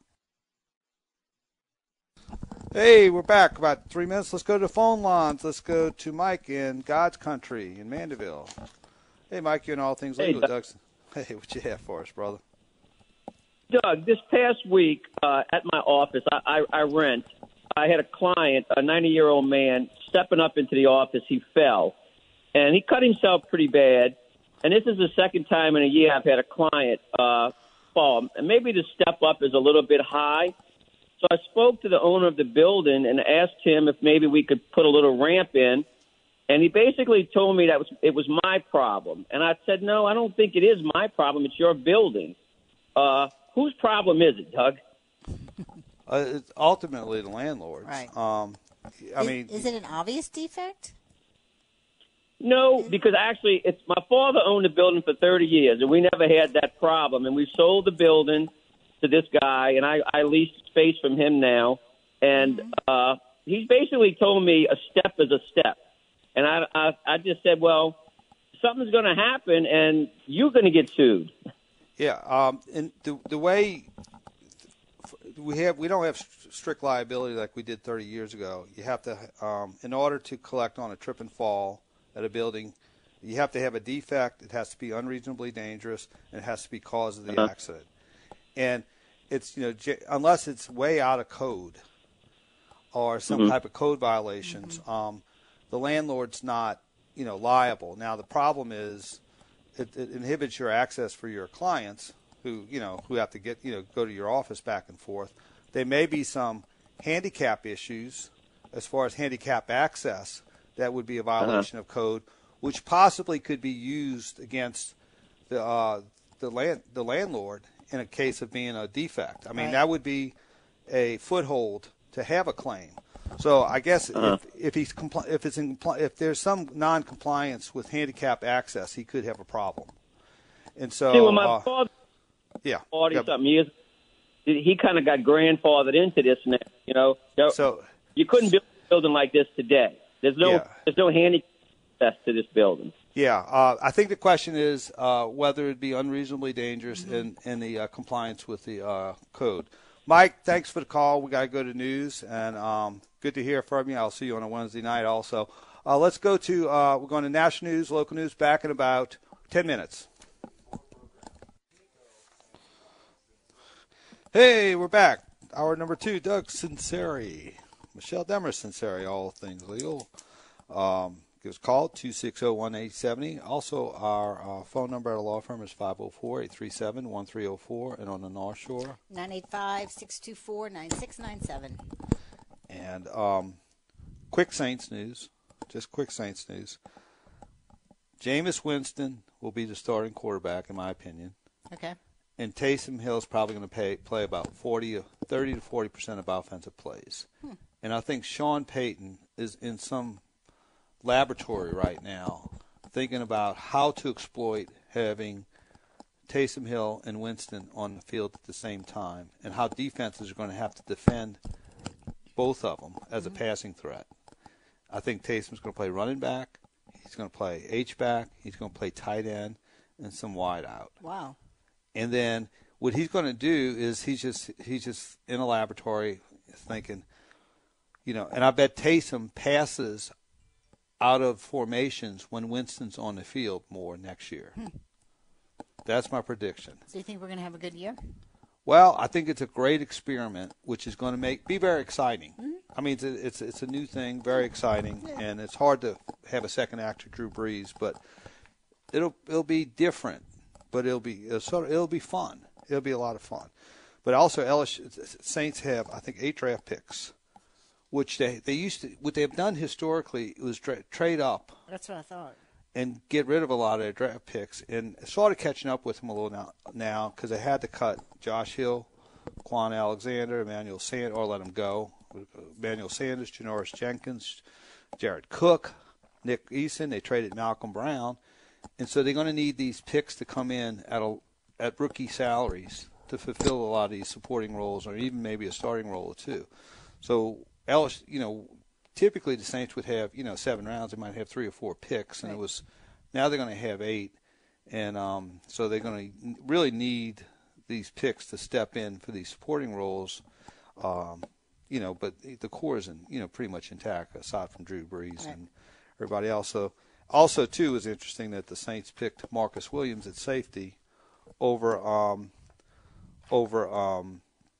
Hey, we're back. About three minutes. Let's go to the phone lines. Let's go to Mike in God's Country in Mandeville. Hey, Mike, you're in All Things Legal. Hey, Doug. Hey, what you have for us, brother? Doug, this past week uh, at my office, I, I, I rent. I had a client, a ninety-year-old man, stepping up into the office. He fell, and he cut himself pretty bad. And this is the second time in a year I've had a client uh, fall. And maybe the step up is a little bit high. So I spoke to the owner of the building and asked him if maybe we could put a little ramp in. And he basically told me that was, it was my problem. And I said, no, I don't think it is my problem. It's your building. Uh, whose problem is it, Doug? Uh, it's ultimately the landlord's. Right. Um, I is, mean, is it an obvious defect? No, because actually, it's my father owned the building for thirty years, and we never had that problem. And we sold the building to this guy, and I, I leased space from him now. And mm-hmm. uh, he's basically told me a step is a step. And I, I, I just said, well, something's going to happen, and you're going to get sued. Yeah, um, and the the way we have, we don't have strict liability like we did thirty years ago. You have to, um, in order to collect on a trip and fall at a building, you have to have a defect. It has to be unreasonably dangerous, and it has to be cause of the uh-huh. accident. And it's, you know, unless it's way out of code or some mm-hmm. type of code violations, mm-hmm. um, the landlord's not, you know, liable. Now the problem is, it, it inhibits your access for your clients who, you know, who have to get, you know, go to your office back and forth. There may be some handicap issues as far as handicap access that would be a violation uh-huh. of code, which possibly could be used against the uh, the land the landlord in a case of being a defect. I mean, right. that would be a foothold to have a claim. So I guess uh-huh. if, if he's compli- if it's in compli- if there's some non-compliance with handicap access, he could have a problem. And so, See, when my uh, father, yeah, forty something years, he kind of got grandfathered into this. Now, you know, so you couldn't build a building like this today. There's no yeah. there's no handicap access to this building. Yeah, uh, I think the question is uh, whether it be unreasonably dangerous Mm-hmm. in, in the uh, compliance with the uh, code. Mike, thanks for the call. We got to go to news, and um, good to hear from you. I'll see you on a Wednesday night also. Uh, let's go to uh, we're going to national news, local news, back in about ten minutes. Hey, we're back. Hour number two, Doug Sunseri. Michelle Demers, Sunseri, All Things Legal. Um, give us a call, two six zero, one eight seven zero. Also, our uh, phone number at a law firm is five oh four, eight three seven, one three oh four. And on the North Shore, nine eight five, six two four, nine six nine seven. And um, quick Saints news, just quick Saints news. Jameis Winston will be the starting quarterback, in my opinion. Okay. And Taysom Hill is probably going to pay, play about forty, thirty to forty percent of offensive plays. Hmm. And I think Sean Payton is in some laboratory right now thinking about how to exploit having Taysom Hill and Winston on the field at the same time, and how defenses are going to have to defend both of them as mm-hmm. a passing threat. I think Taysom's going to play running back. He's going to play H-back. He's going to play tight end and some wide out. Wow. And then what he's going to do is he's just he's just in a laboratory thinking, you know, and I bet Taysom passes out of formations when Winston's on the field more next year. Hmm. That's my prediction. So you think we're going to have a good year? Well, I think it's a great experiment, which is going to make be very exciting. Mm-hmm. I mean, it's a, it's it's a new thing, very exciting, yeah. and it's hard to have a second act of Drew Brees, but it'll it'll be different. But it'll be it'll, sort of, it'll be fun. It'll be a lot of fun. But also, L S U, Saints have I think eight draft picks, which they, they used to. What they've done historically was tra- trade up. That's what I thought. And get rid of a lot of their draft picks, and sort of catching up with them a little now now because they had to cut Josh Hill, Quan Alexander, Emmanuel Sanders, or let them go. Emmanuel Sanders, Janoris Jenkins, Jared Cook, Nick Eason. They traded Malcolm Brown. And so they're going to need these picks to come in at a at rookie salaries to fulfill a lot of these supporting roles, or even maybe a starting role or two. So, L S U, you know, typically the Saints would have, you know, seven rounds. They might have three or four picks, and right. it was now they're going to have eight, and um, so they're going to really need these picks to step in for these supporting roles. Um, you know, but the core is, in, you know, pretty much intact aside from Drew Brees right. and everybody else. So, also too, it was interesting that the Saints picked Marcus Williams at safety over um, over um,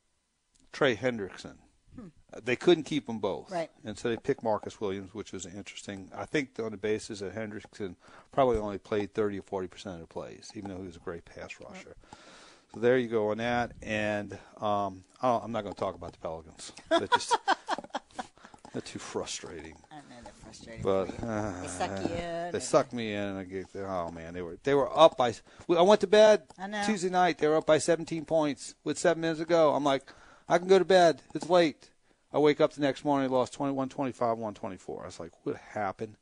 Trey Hendrickson. Hmm. They couldn't keep them both, right. and so they picked Marcus Williams, which was interesting. I think on the basis that Hendrickson probably only played thirty or forty percent of the plays, even though he was a great pass rusher. Right. So there you go on that, and um, oh, I'm not going to talk about the Pelicans. They're just they're too frustrating. I know they're frustrating. But uh, they suck you in. They sucked me in, and I get oh man, they were they were up by. I went to bed I know. Tuesday night. They were up by seventeen points with seven minutes to go. I'm like, I can go to bed. It's late. I wake up the next morning. They lost twenty-one twenty-five, one twenty-four. I was like, what happened?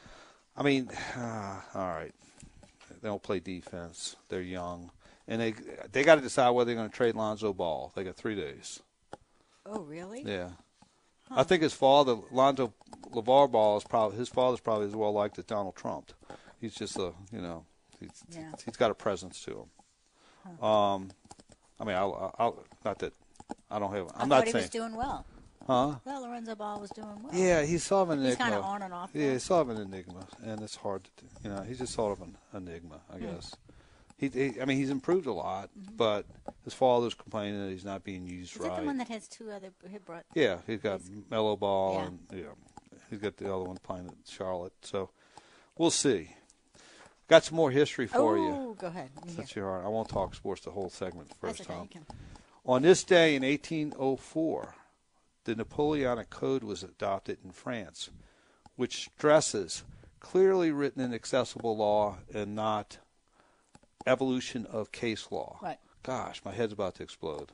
I mean, uh, all right. They don't play defense. They're young. And they they got to decide whether they're going to trade Lonzo Ball. They got three days. Oh, really? Yeah. Huh. I think his father, Lonzo LeVar Ball, is probably his father's probably as well liked as Donald Trump. He's just a you know he's yeah. he's got a presence to him. Huh. Um, I mean, I'll, I'll not that I don't have. I'm I not thought he saying. was doing well. Huh? Well, Lorenzo Ball was doing well. Yeah, he's sort of an enigma. He's kind of on and off. Yeah, he's sort of an enigma, and it's hard to do. You know, he's just sort of an enigma, I Hmm. guess. He, he, I mean, he's improved a lot, mm-hmm. but his father's complaining that he's not being used Is right. Is that the one that has two other hip brought? Yeah, he's got Melo Ball, yeah. and yeah, he's got the other one playing at Charlotte. So we'll see. Got some more history for oh, you. Oh, go ahead. That's your heart. I won't talk sports the whole segment the first That's okay, time. you can. On this day in eighteen oh four, the Napoleonic Code was adopted in France, which stresses clearly written and accessible law and not evolution of case law. Right. Gosh, my head's about to explode.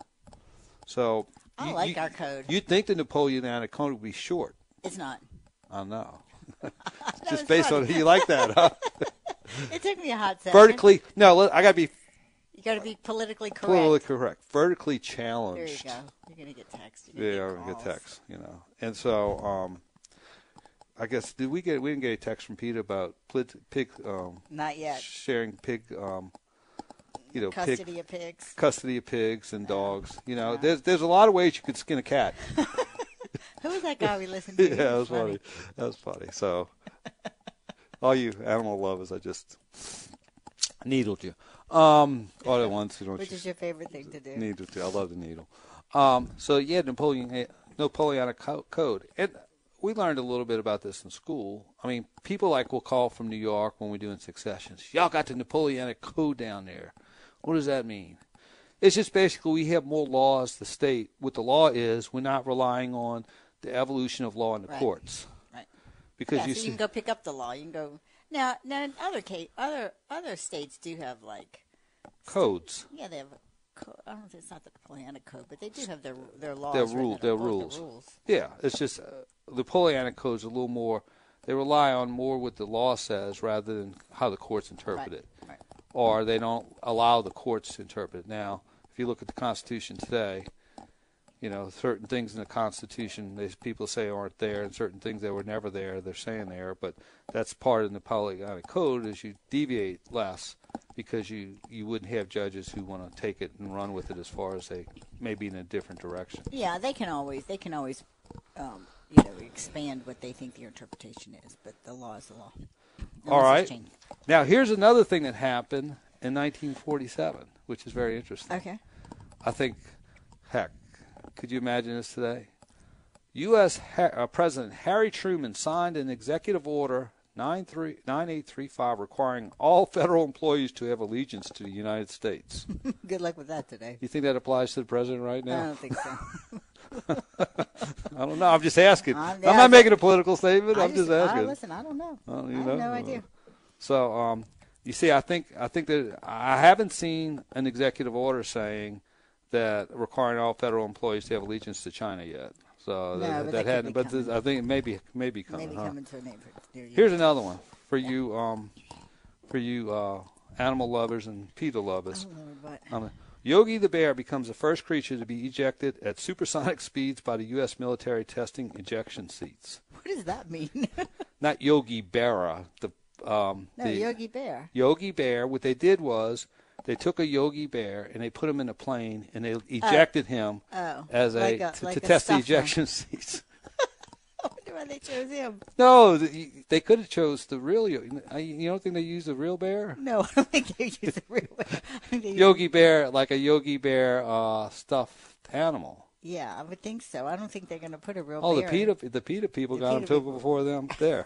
So I you, like you, our code. You'd think the Napoleonic Code would be short. It's not. I know. That Just was based funny. on you like that, huh? It took me a hot second. Vertically, no, look, I got to be You got to be politically correct. politically correct. Vertically There challenged. you go. You're going to get text. You're Yeah, gonna I'm get gonna get calls. text, you know. And so, um, I guess did we get we didn't get a text from Peter about plit, pig um, Not yet. sharing pig um, you know Custody pig, of pigs. custody of pigs and dogs. You know, No. there's there's a lot of ways you could skin a cat. Who was that guy we listened to? Yeah, that was funny. That was funny. So, all you animal lovers, I just needled you. Um, all at once, you know. Which is your favorite thing to do? Needle too. I love the needle. Um, so yeah, Napoleon Napoleonic co- Code, and we learned a little bit about this in school. I mean, people like will call from New York when we're doing successions. Y'all got the Napoleonic Code down there. What does that mean? It's just basically we have more laws. The state, what the law is, we're not relying on the evolution of law in the Right. courts. Right. Because yeah, you so see, you can go pick up the law. You can go now. Now, in other case, other other states do have like codes. yeah, they have. A co- I don't know if it's not the Napoleonic Code, but they do have their their laws. Their written rule, that their are both rules. The rules. Yeah, it's just uh, the Napoleonic Code's a little more. They rely on more what the law says rather than how the courts interpret Right, it, right. or they don't allow the courts to interpret it. Now, if you look at the Constitution today, you know certain things in the Constitution they, people say aren't there, and certain things that were never there they're saying there. But that's part of the Napoleonic Code is you deviate less because you, you wouldn't have judges who want to take it and run with it as far as they maybe in a different direction. Yeah, they can always they can always um, you know expand what they think their interpretation is, but the law is the law. All Unless right. it's changed. Now, here's another thing that happened in nineteen forty-seven, which is very interesting. Okay. I think, heck, could you imagine this today? U S ha- uh, President Harry Truman signed an executive order nine eight three five requiring all federal employees to have allegiance to the United States. Good luck with that today. You think that applies to the president right now? I don't think so. I don't know. I'm just asking. I'm- I'm, yeah, not I- making a political statement. I I'm just, I- asking. listen, I don't know. Oh, you I have know? no idea. So, um, you see, I think I think that I haven't seen an executive order saying that requiring all federal employees to have allegiance to China yet. So No, that, but that that could hadn't. be But this, coming. I think it may be maybe coming. Maybe huh? coming to a neighborhood near you. Here's another one for you. Um, for you uh, animal lovers and PETA lovers. Oh, Lord, what? Um, Yogi the bear becomes the first creature to be ejected at supersonic speeds by the U S military testing ejection seats. What does that mean? Not Yogi Berra. The um, no, the Yogi Bear. Yogi Bear. What they did was they took a Yogi Bear and they put him in a plane and they ejected oh. him oh. as like a, a to, like to a test stuffer. the ejection seats. I wonder why they chose him. No, the, they could have chose the real. You don't think they used the real bear? No, I don't think they used the real bear. Yogi Bear, like a Yogi Bear uh, stuffed animal. Yeah, I would think so. I don't think they're going to put a real Oh, bear. the PETA, the PETA people the got PETA him people. before them there.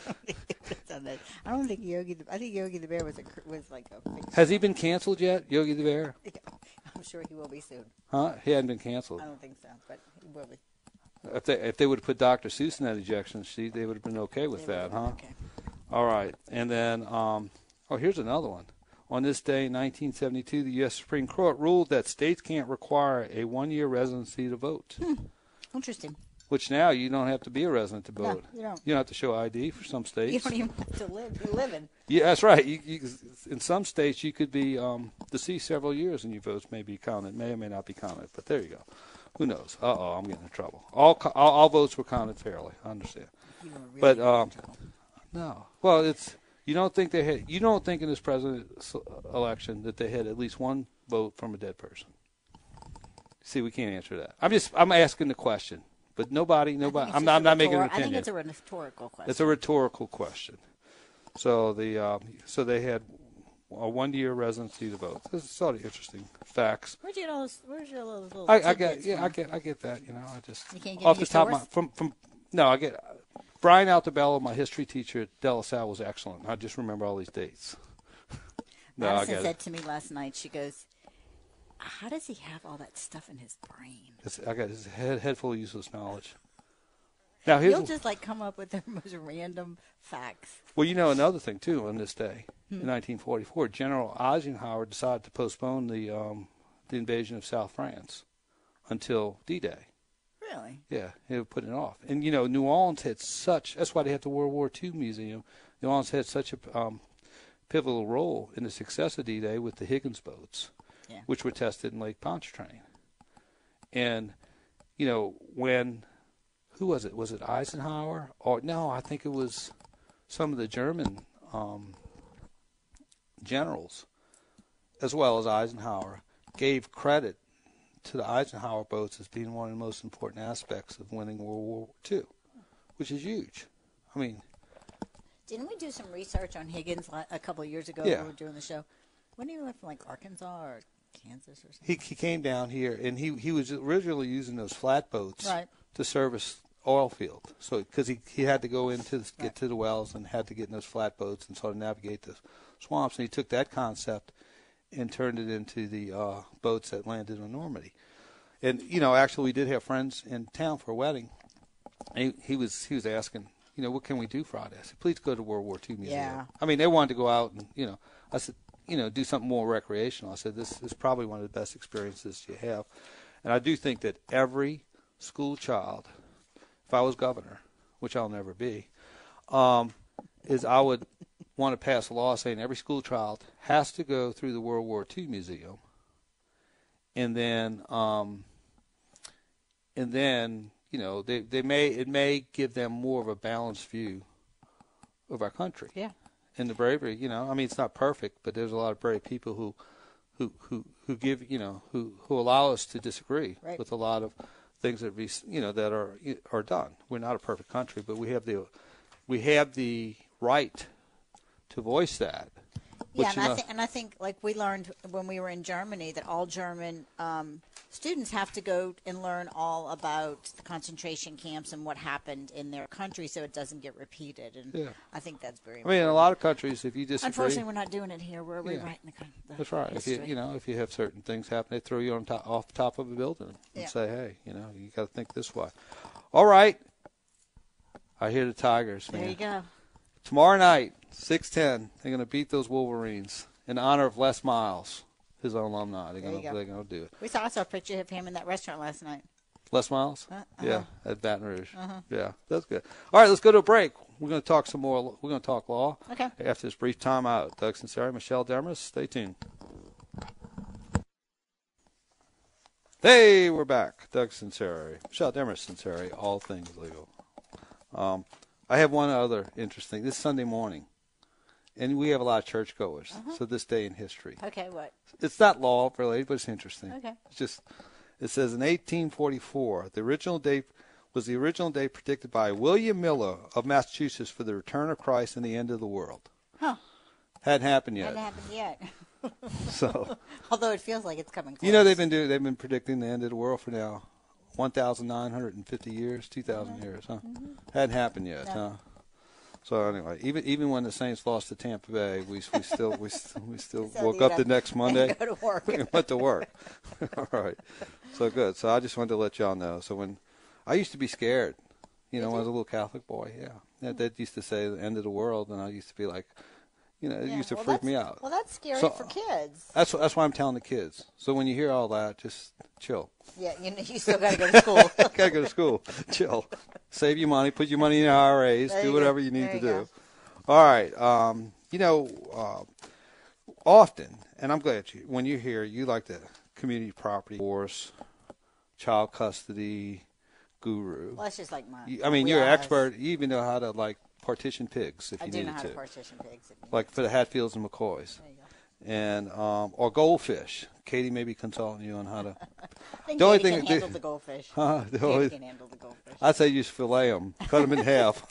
I don't think Yogi. The, I think Yogi the Bear was a was like a. Big Has he been canceled yet, Yogi the Bear? I'm sure he will be soon. Huh? He hadn't been canceled. I don't think so, but he will be. If they if they would have put Doctor Seuss in that ejection seat, they would have been okay with They that, been huh? Okay. All right, and then um, oh, here's another one. On this day, nineteen seventy-two, the U S Supreme Court ruled that states can't require a one-year residency to vote. Hmm. Interesting. Which now you don't have to be a resident to vote. No, you don't. You don't have to show I D for some states. You don't even have to live. You live in. Yeah, that's right. You, you, in some states, you could be um, deceased several years and your votes may be counted, may or may not be counted. But there you go. Who knows? Uh-oh, I'm getting in trouble. All all, all votes were counted fairly. I understand. You were really but um, no. Well, it's you don't think they had. You don't think in this president's election that they had at least one vote from a dead person? See, we can't answer that. I'm just I'm asking the question. But nobody, nobody. I'm not. I'm not making an opinion. I think it's a rhetorical question. It's a rhetorical question. So the um, so they had a one-year residency to vote. This is sort of interesting facts. Where'd you get all those? Where's your little? little I, I get, yeah, from? I get, I get that. You know, I just you can't get off any the top of my source? from from. No, I get Brian Altobello, my history teacher at De La Salle, was excellent. I just remember all these dates. No, Madison I get said it. to me last night. She goes, "How does he have all that stuff in his brain?" It's, I got his head, head full of useless knowledge. Now here's You'll just like come up with the most random facts. well, you know another thing too. On this day Hmm. in nineteen forty-four, General Eisenhower decided to postpone the um, the invasion of South France until D-Day. Really? Yeah, he would put it off. And you know, New Orleans had such. That's why they had the World War Two museum. New Orleans had such a um, pivotal role in the success of D-Day with the Higgins boats, yeah. which were tested in Lake Pontchartrain. And you know when. Who was it? Was it Eisenhower? Or no, I think it was some of the German um, generals, as well as Eisenhower, gave credit to the Eisenhower boats as being one of the most important aspects of winning World War Two, which is huge. I mean, didn't we do some research on Higgins a couple of years ago yeah. when we were doing the show? When he left from like Arkansas or Kansas or something? He he came down here, and he, he was originally using those flatboats right. to service oil field, so because he, he had to go into the, get right. to the wells and had to get in those flatboats and sort of navigate the swamps, and he took that concept and turned it into the uh, boats that landed in Normandy. And you know, actually, we did have friends in town for a wedding. And he, he was he was asking, you know, what can we do Friday? I said, please go to World War Two museum. Yeah. I mean, they wanted to go out and you know, I said, you know, do something more recreational. I said, this is probably one of the best experiences you have, and I do think that every school child, if I was governor, which I'll never be, um, is I would want to pass a law saying every school child has to go through the World War Two museum, and then, um, and then you know, they they may it may give them more of a balanced view of our country. Yeah. And the bravery, you know, I mean, it's not perfect, but there's a lot of brave people who, who, who, who give, you know, who, who allow us to disagree right. with a lot of things that we, you know, that are are done. We're not a perfect country, but we have the, we have the right to voice that. Yeah, which, and I, know, th- and I think, like we learned when we were in Germany, that all German um, students have to go and learn all about the concentration camps and what happened in their country, so it doesn't get repeated. And yeah. I think that's very. I important. mean, in a lot of countries, if you disagree, unfortunately, we're not doing it here. We're yeah. rewriting the, the That's right. history. If you, you know, if you have certain things happen, they throw you on top, off the top of a building and yeah. say, "Hey, you know, you got to think this way." All right. I hear the Tigers, man. There you go. Tomorrow night, six ten, they're going to beat those Wolverines in honor of Les Miles, his alumni. They're going to they're going to do it. We saw, I saw a picture of him in that restaurant last night. Les Miles? Uh, uh-huh. Yeah, at Baton Rouge. Uh-huh. Yeah, that's good. All right, let's go to a break. We're going to talk some more. We're going to talk law. Okay. After this brief time out. Doug Sinceri, Michelle Demers, stay tuned. Hey, we're back. Doug Sinceri, Michelle Demers Sinceri, all things legal. Um, I have one other interesting. This Sunday morning, and we have a lot of churchgoers. Uh-huh. So this day in history. Okay, what? It's not law related, but it's interesting. Okay. It's just, it says in eighteen forty-four, the original date was the original date predicted by William Miller of Massachusetts for the return of Christ and the end of the world. Huh. Hadn't happened yet. Hasn't happened yet. So, although it feels like it's coming close. you know, they've been doing, they've been predicting the end of the world for now one thousand nine hundred fifty years, two thousand mm-hmm. years, huh? Mm-hmm. Hadn't happened yet, no. huh? So anyway, even even when the Saints lost to Tampa Bay, we we still we we still so woke up the next Monday. Go to work. We went to work. All right. So good. So I just wanted to let y'all know. So when I used to be scared, you know, when I was a little Catholic boy, yeah, that, that used to say the end of the world, and I used to be like, you know, it yeah. used to well, freak me out. Well, that's scary so, for kids. That's that's why I'm telling the kids. So when you hear all that, just chill. Yeah, you know, you still got to go to school. Got to go to school. Chill. Save your money. Put your money in your I R As. There do you whatever go. you need there to you do. Go. All right. Um, you know, uh, often, and I'm glad you, when you're here, you like the community property, divorce, child custody, guru. Well, that's just like mine. You, I mean, we you're an are. expert. You even know how to, like, partition pigs if I you do needed know how to. to partition pigs. If you like for the Hatfields and McCoys. There you go. And um, or goldfish. Katie may be consulting you on how to. I think the only Katie thing can they, handle the goldfish. Huh? The Katie only, can handle the goldfish. I'd say just fillet them, cut them in half,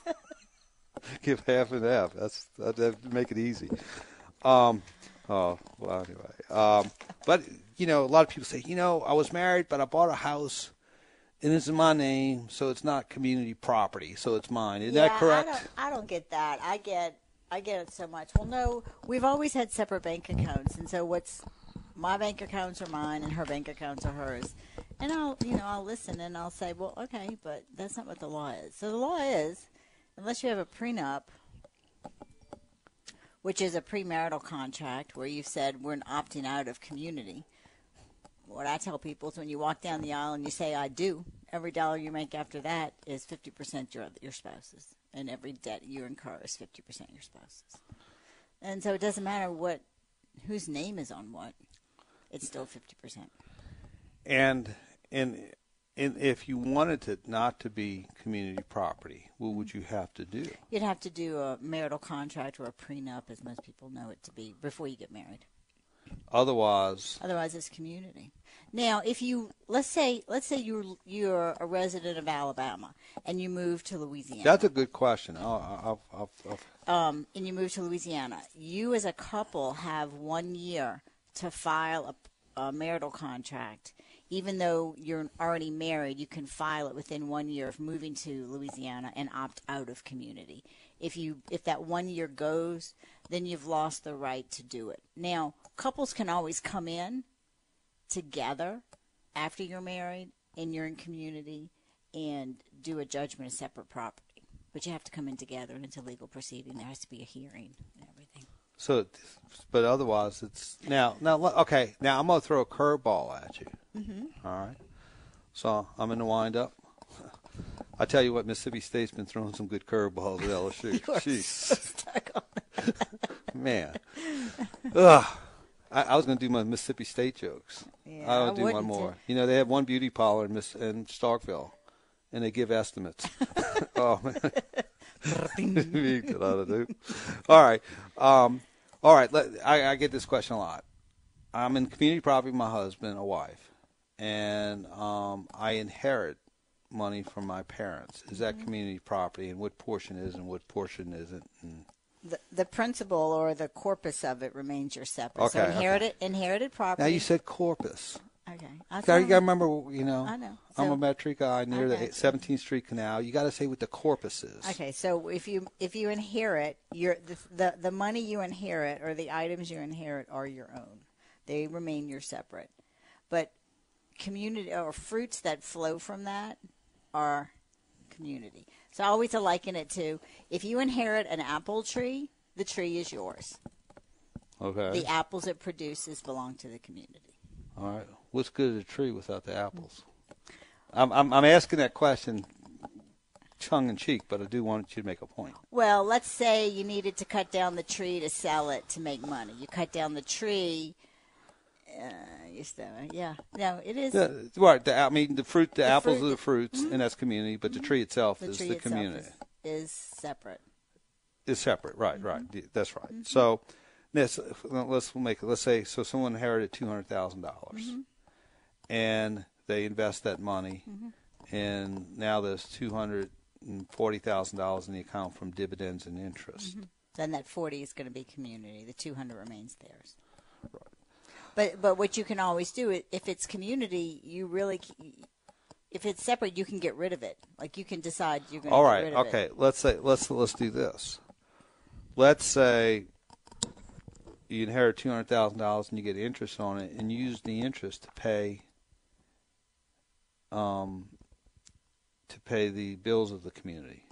give half and half. That's that'd make it easy. Um, oh well, anyway. Um, but you know, a lot of people say, you know, I was married, but I bought a house, and it's in my name, so it's not community property, so it's mine. Is yeah, that correct? I don't, I don't get that. I get. I get it so much. Well, no, we've always had separate bank accounts, and so what's my bank accounts are mine, and her bank accounts are hers. And I'll, you know, I'll listen and I'll say, well, okay, but that's not what the law is. So the law is, unless you have a prenup, which is a premarital contract where you've said we're opting out of community. What I tell people is when you walk down the aisle and you say I do, every dollar you make after that is fifty percent your your spouse's. And every debt you incur is fifty percent your spouse's. And so it doesn't matter what, whose name is on what, it's still fifty percent. And, and, and if you wanted it not to be community property, what would you have to do? You'd have to do a marital contract or a prenup, as most people know it to be, before you get married. Otherwise, Otherwise, it's community. Now, if you let's say let's say you're you're a resident of Alabama and you move to Louisiana. That's a good question. I'll, I'll, I'll, I'll. Um, and you move to Louisiana. You, as a couple, have one year to file a, a marital contract. Even though you're already married, you can file it within one year of moving to Louisiana and opt out of community. If you if that one year goes, then you've lost the right to do it. Now, couples can always come in together after you're married and you're in community and do a judgment of separate property. But you have to come in together, and it's a legal proceeding. There has to be a hearing and everything. So, but otherwise, it's now now okay. Now I'm gonna throw a curveball at you. Mm-hmm. All right. So I'm in the wind up. I tell you what, Mississippi State's been throwing some good curveballs at L S U. You are Jeez. so stuck on that. Man. Ugh. I, I was going to do my Mississippi State jokes. Yeah, I'll I do one wouldn't more. do- You know, they have one beauty parlor in, Miss, in Starkville, and they give estimates. Oh, man. Get out of there. All right. Um, all right. Let, I, I get this question a lot. I'm in community property with my husband, a wife, and um, I inherit money from my parents. Is that community property, and what portion is and what portion isn't? And The, the principle or the corpus of it remains your separate. Okay, so inherited inherited property. now you said corpus. Okay. You got to remember, you know, I know. I'm So- a Metairie guy near Okay. the seventeenth Street Canal. You got to say what the corpus is. Okay, so if you if you inherit your the, the the money you inherit or the items you inherit are your own. They remain your separate. But community or fruits that flow from that are community. So I always liken it to if you inherit an apple tree, the tree is yours. Okay. The apples it produces belong to the community. All right. What's good at a tree without the apples? I'm, I'm I'm asking that question tongue in cheek, but I do want you to make a point. Well, let's say you needed to cut down the tree to sell it to make money. You cut down the tree. Uh, you still, yeah, no, it is. The, right. The, I mean, the fruit, the, The apples fruit- are the fruits, Mhm. and that's community. But the tree itself The is tree the itself community. Is, is separate. Is separate. Right. Right. Mm-hmm. Yeah, that's right. So, let's let's make it. Let's say so. Someone inherited two hundred thousand dollars, Mm-hmm. and they invest that money, and now there's two hundred and forty thousand dollars in the account from dividends and interest. Mm-hmm. Then that forty is going to be community. The two hundred remains theirs. Right. But but what you can always do, if it's community, you really, if it's separate, you can get rid of it. Like you can decide you're going to All get right. rid of Okay. it. Let's say let's let's do this. Let's say you inherit two hundred thousand dollars and you get interest on it, and you use the interest to pay, um, to pay the bills of the community.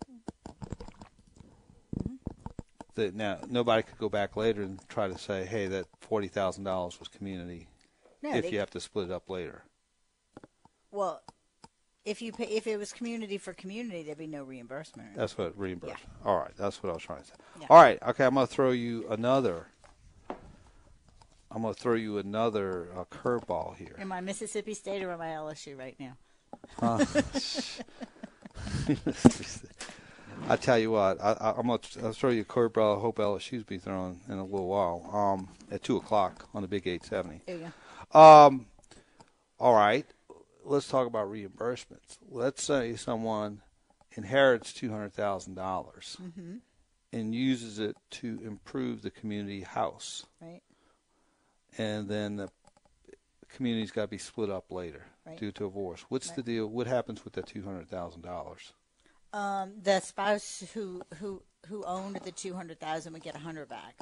Mm-hmm. That now nobody could go back later and try to say, "Hey, that forty thousand dollars was community." No, if they- you have to split it up later. Well, if you pay, if it was community for community, there'd be no reimbursement. That's what reimbursement. All right, that's what I was trying to say. Yeah. All right, okay, I'm gonna throw you another. I'm gonna throw you another uh, curveball here. Am I Mississippi State or am I L S U right now? Huh? I tell you what, I, I, I'm gonna I'll throw you a curveball. I hope L S U's be throwing in a little while. Um, at two o'clock on the Big eight seventy. There you go. Um, all right, let's talk about reimbursements. Let's say someone inherits two hundred thousand dollars Mm-hmm. and uses it to improve the community house, Right. and then the community's got to be split up later Right. due to divorce. What's Right. the deal? What happens with that two hundred thousand dollars? Um, the spouse who who who owned the two hundred thousand would get a hundred back.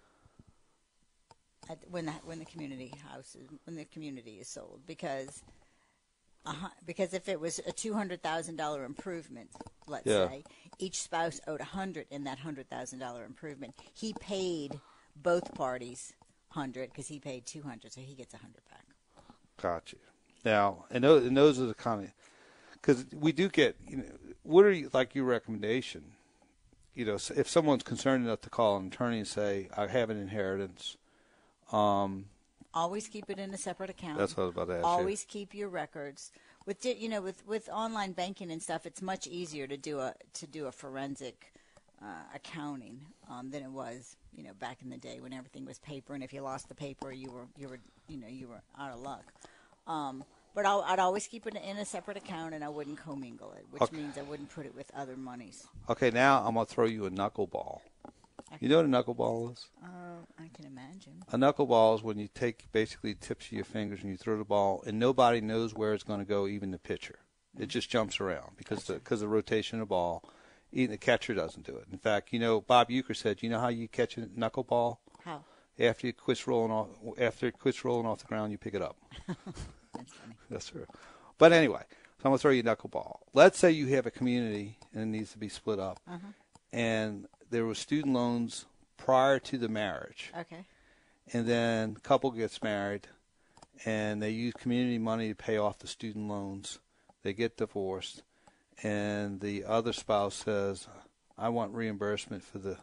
At, when the when the community house is, when the community is sold, because uh, because if it was a two hundred thousand dollar improvement, let's Yeah. say each spouse owed a hundred in that hundred thousand dollar improvement, he paid both parties hundred because he paid two hundred, so he gets a hundred back. Got you. Now, and those, and those are the kind of, because we do get, you know, what are you, like your recommendation? You know, if someone's concerned enough to call an attorney and say, I have an inheritance. Um, Always keep it in a separate account. That's what I was about to ask you. Always keep your records. With di- you know, with, with online banking and stuff, it's much easier to do a to do a forensic uh, accounting um, than it was, you know, back in the day when everything was paper. And if you lost the paper, you were you were you know you were out of luck. Um, but I'll, I'd always keep it in a separate account, and I wouldn't commingle it, which Okay. means I wouldn't put it with other monies. okay, now I'm going to throw you a knuckleball. You know what a knuckleball is? Uh, I can imagine. A knuckleball is when you take basically tips of your fingers and you throw the ball, and nobody knows where it's going to go, even the pitcher. It just jumps around because the, because of the rotation of the ball. Even the catcher doesn't do it. In fact, you know, Bob Uecker said, you know how you catch a knuckleball? How? After it quits rolling off, after it quits rolling off the ground, you pick it up. That's funny. That's true. But anyway, so I'm going to throw you a knuckleball. Let's say you have a community and it needs to be split up, Uh-huh. and there were student loans prior to the marriage. Okay. And then couple gets married, and they use community money to pay off the student loans. They get divorced, and the other spouse says, I want reimbursement for the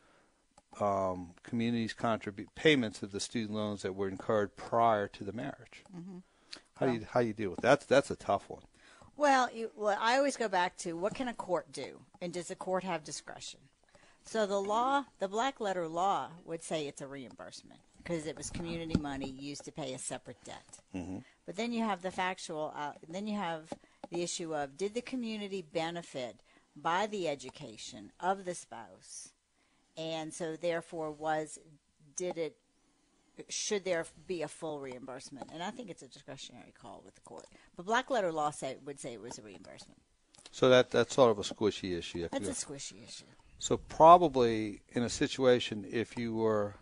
um, community's contribute payments of the student loans that were incurred prior to the marriage. Mm-hmm. How do you how you deal with that? That's, that's a tough one. Well, you, well, I always go back to what can a court do, and does the court have discretion? So the law, the black letter law, would say it's a reimbursement because it was community money used to pay a separate debt. Mm-hmm. But then you have the factual, uh, then you have the issue of did the community benefit by the education of the spouse, and so therefore was did it should there be a full reimbursement? And I think it's a discretionary call with the court. But black letter law say, would say it was a reimbursement. So that that's sort of a squishy issue. That's a squishy issue. So probably in a situation, if you were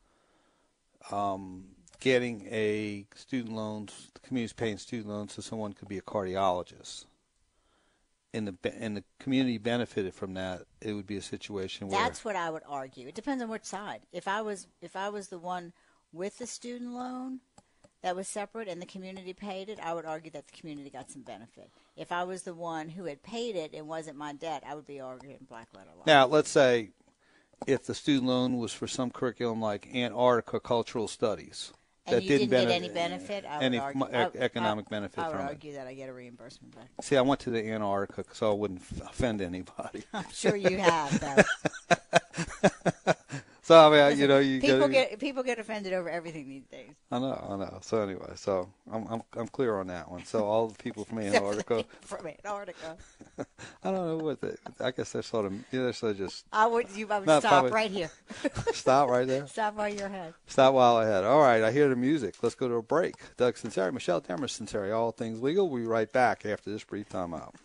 um, getting a student loans, the community's paying student loans, so someone could be a cardiologist, and the and the community benefited from that, it would be a situation where That's what I would argue. It depends on which side. If I was if I was the one with the student loan, that was separate and the community paid it, I would argue that the community got some benefit. If I was the one who had paid it and wasn't my debt, I would be arguing black letter law. Now, let's say if the student loan was for some curriculum like Antarctica Cultural Studies. And that you didn't, didn't get any benefit, benefit, I would any argue, e- economic I, benefit I would from argue it. that I get a reimbursement back. See, I went to the Antarctica so I wouldn't f- offend anybody. I'm sure you have, though. So, I mean, Listen, you know, you people gotta, get people get offended over everything these days. I know, I know. So anyway, so I'm I'm I'm clear on that one. So all the people from Antarctica, from Antarctica. I don't know what they. I guess they're sort of, yeah, they're sort of just. I would you I would Not stop probably- right here. Stop right there. Stop while you're ahead. Stop while ahead. All right, I hear the music. Let's go to a break. Doug Sinceri, Michelle Demers Sinceri, all things legal. We'll be right back after this brief time out.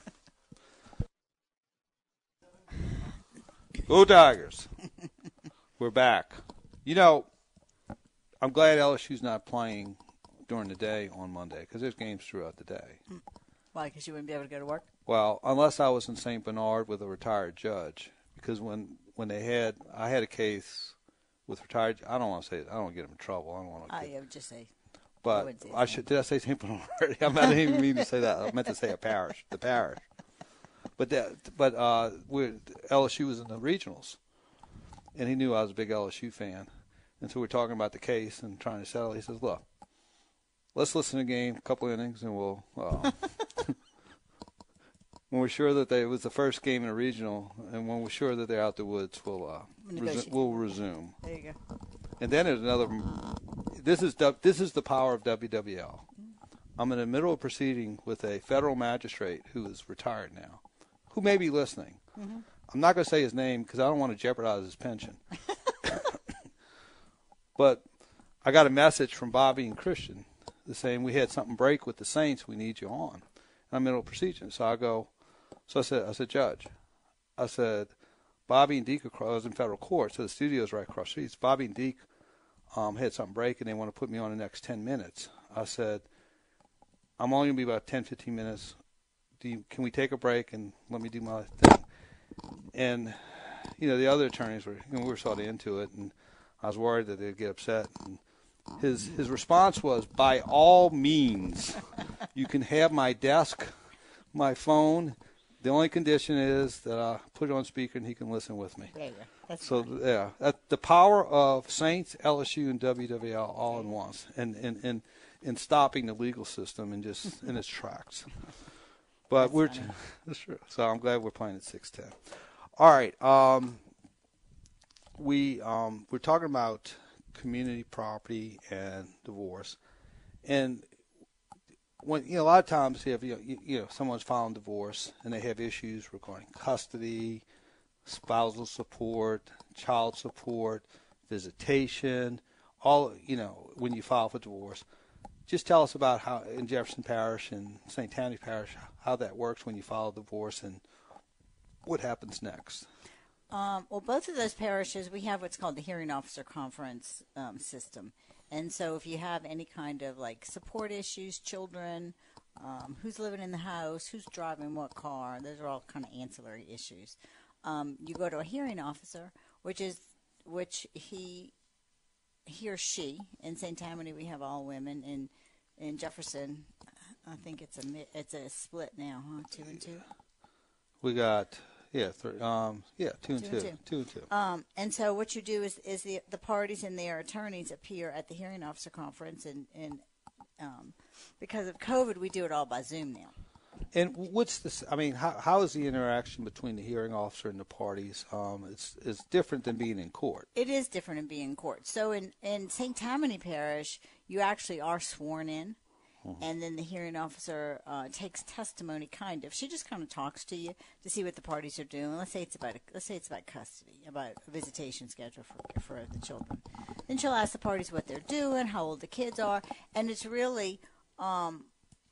Go Tigers. We're back. You know, I'm glad L S U's not playing during the day on Monday because there's games throughout the day. Why? Because you wouldn't be able to go to work? Well, unless I was in Saint Bernard with a retired judge, because when when they had, I had a case with retired. I don't want to say it. I don't want to get him in trouble. I don't want to. I uh, would just say. But I, say I should. Did I say Saint Bernard? I didn't even mean to say that. I meant to say a parish, the parish. But that, but uh, we're, L S U was in the regionals, and he knew I was a big L S U fan, and so we're talking about the case and trying to settle. He says, "Look, let's listen to the game, a couple innings, and we'll." Uh, when we're sure that they, it was the first game in a regional, and when we're sure that they're out the woods, we'll uh, resu- we'll resume. There you go. And then there's another. This is this is the power of W W L. I'm in the middle of a proceeding with a federal magistrate who is retired now, who may be listening. Mm-hmm. I'm not going to say his name because I don't want to jeopardize his pension. But I got a message from Bobby and Christian saying we had something break with the Saints. We need you on. And I'm in the middle of a proceeding, so I go. So I said, I said, Judge, I said, Bobby and Deke across, I was in federal court, so the studio's right across the street. Bobby and Deke um, had something break, and they want to put me on the next ten minutes. I said, I'm only going to be about ten, fifteen minutes. Do you, can we take a break and let me do my thing? And, you know, the other attorneys were, you know, we were sort of into it, and I was worried that they'd get upset. And his his response was, by all means, you can have my desk, my phone. The only condition is that I put it on speaker and he can listen with me. There you go. That's so, fine. yeah, that, the power of Saints, L S U, and W W L all in once, and and, and, and stopping the legal system in just in its tracks. But that's we're funny. that's true. So I'm glad we're playing at six ten. All right, um, we um, we're talking about community property and divorce, and when you know a lot of times if you know, you, you know someone's filing divorce and they have issues regarding custody, spousal support, child support, visitation, all you know when you file for divorce. Just tell us about how in Jefferson Parish and Saint Tammany Parish how that works when you file a divorce and what happens next. Um, well, both of those parishes, we have what's called the hearing officer conference um, system. And so if you have any kind of like support issues, children, um, who's living in the house, who's driving what car, those are all kind of ancillary issues. Um, you go to a hearing officer, which is which he he or she in Saint Tammany we have all women. In in Jefferson, I think it's a it's a split now, huh? Two and two. We got. Yeah, three, um, yeah, two and two, two, and two. two and two. Um, and so what you do is, is the the parties and their attorneys appear at the hearing officer conference, and and um, because of COVID, we do it all by Zoom now. And what's this? I mean, how how is the interaction between the hearing officer and the parties? Um, it's it's different than being in court. It is different than being in court. So in in Saint Tammany Parish, you actually are sworn in. And then the hearing officer uh, takes testimony, kind of. She just kind of talks to you to see what the parties are doing. Let's say it's about a, let's say it's about custody, about a visitation schedule for for the children. Then she'll ask the parties what they're doing, how old the kids are, and it's really, um,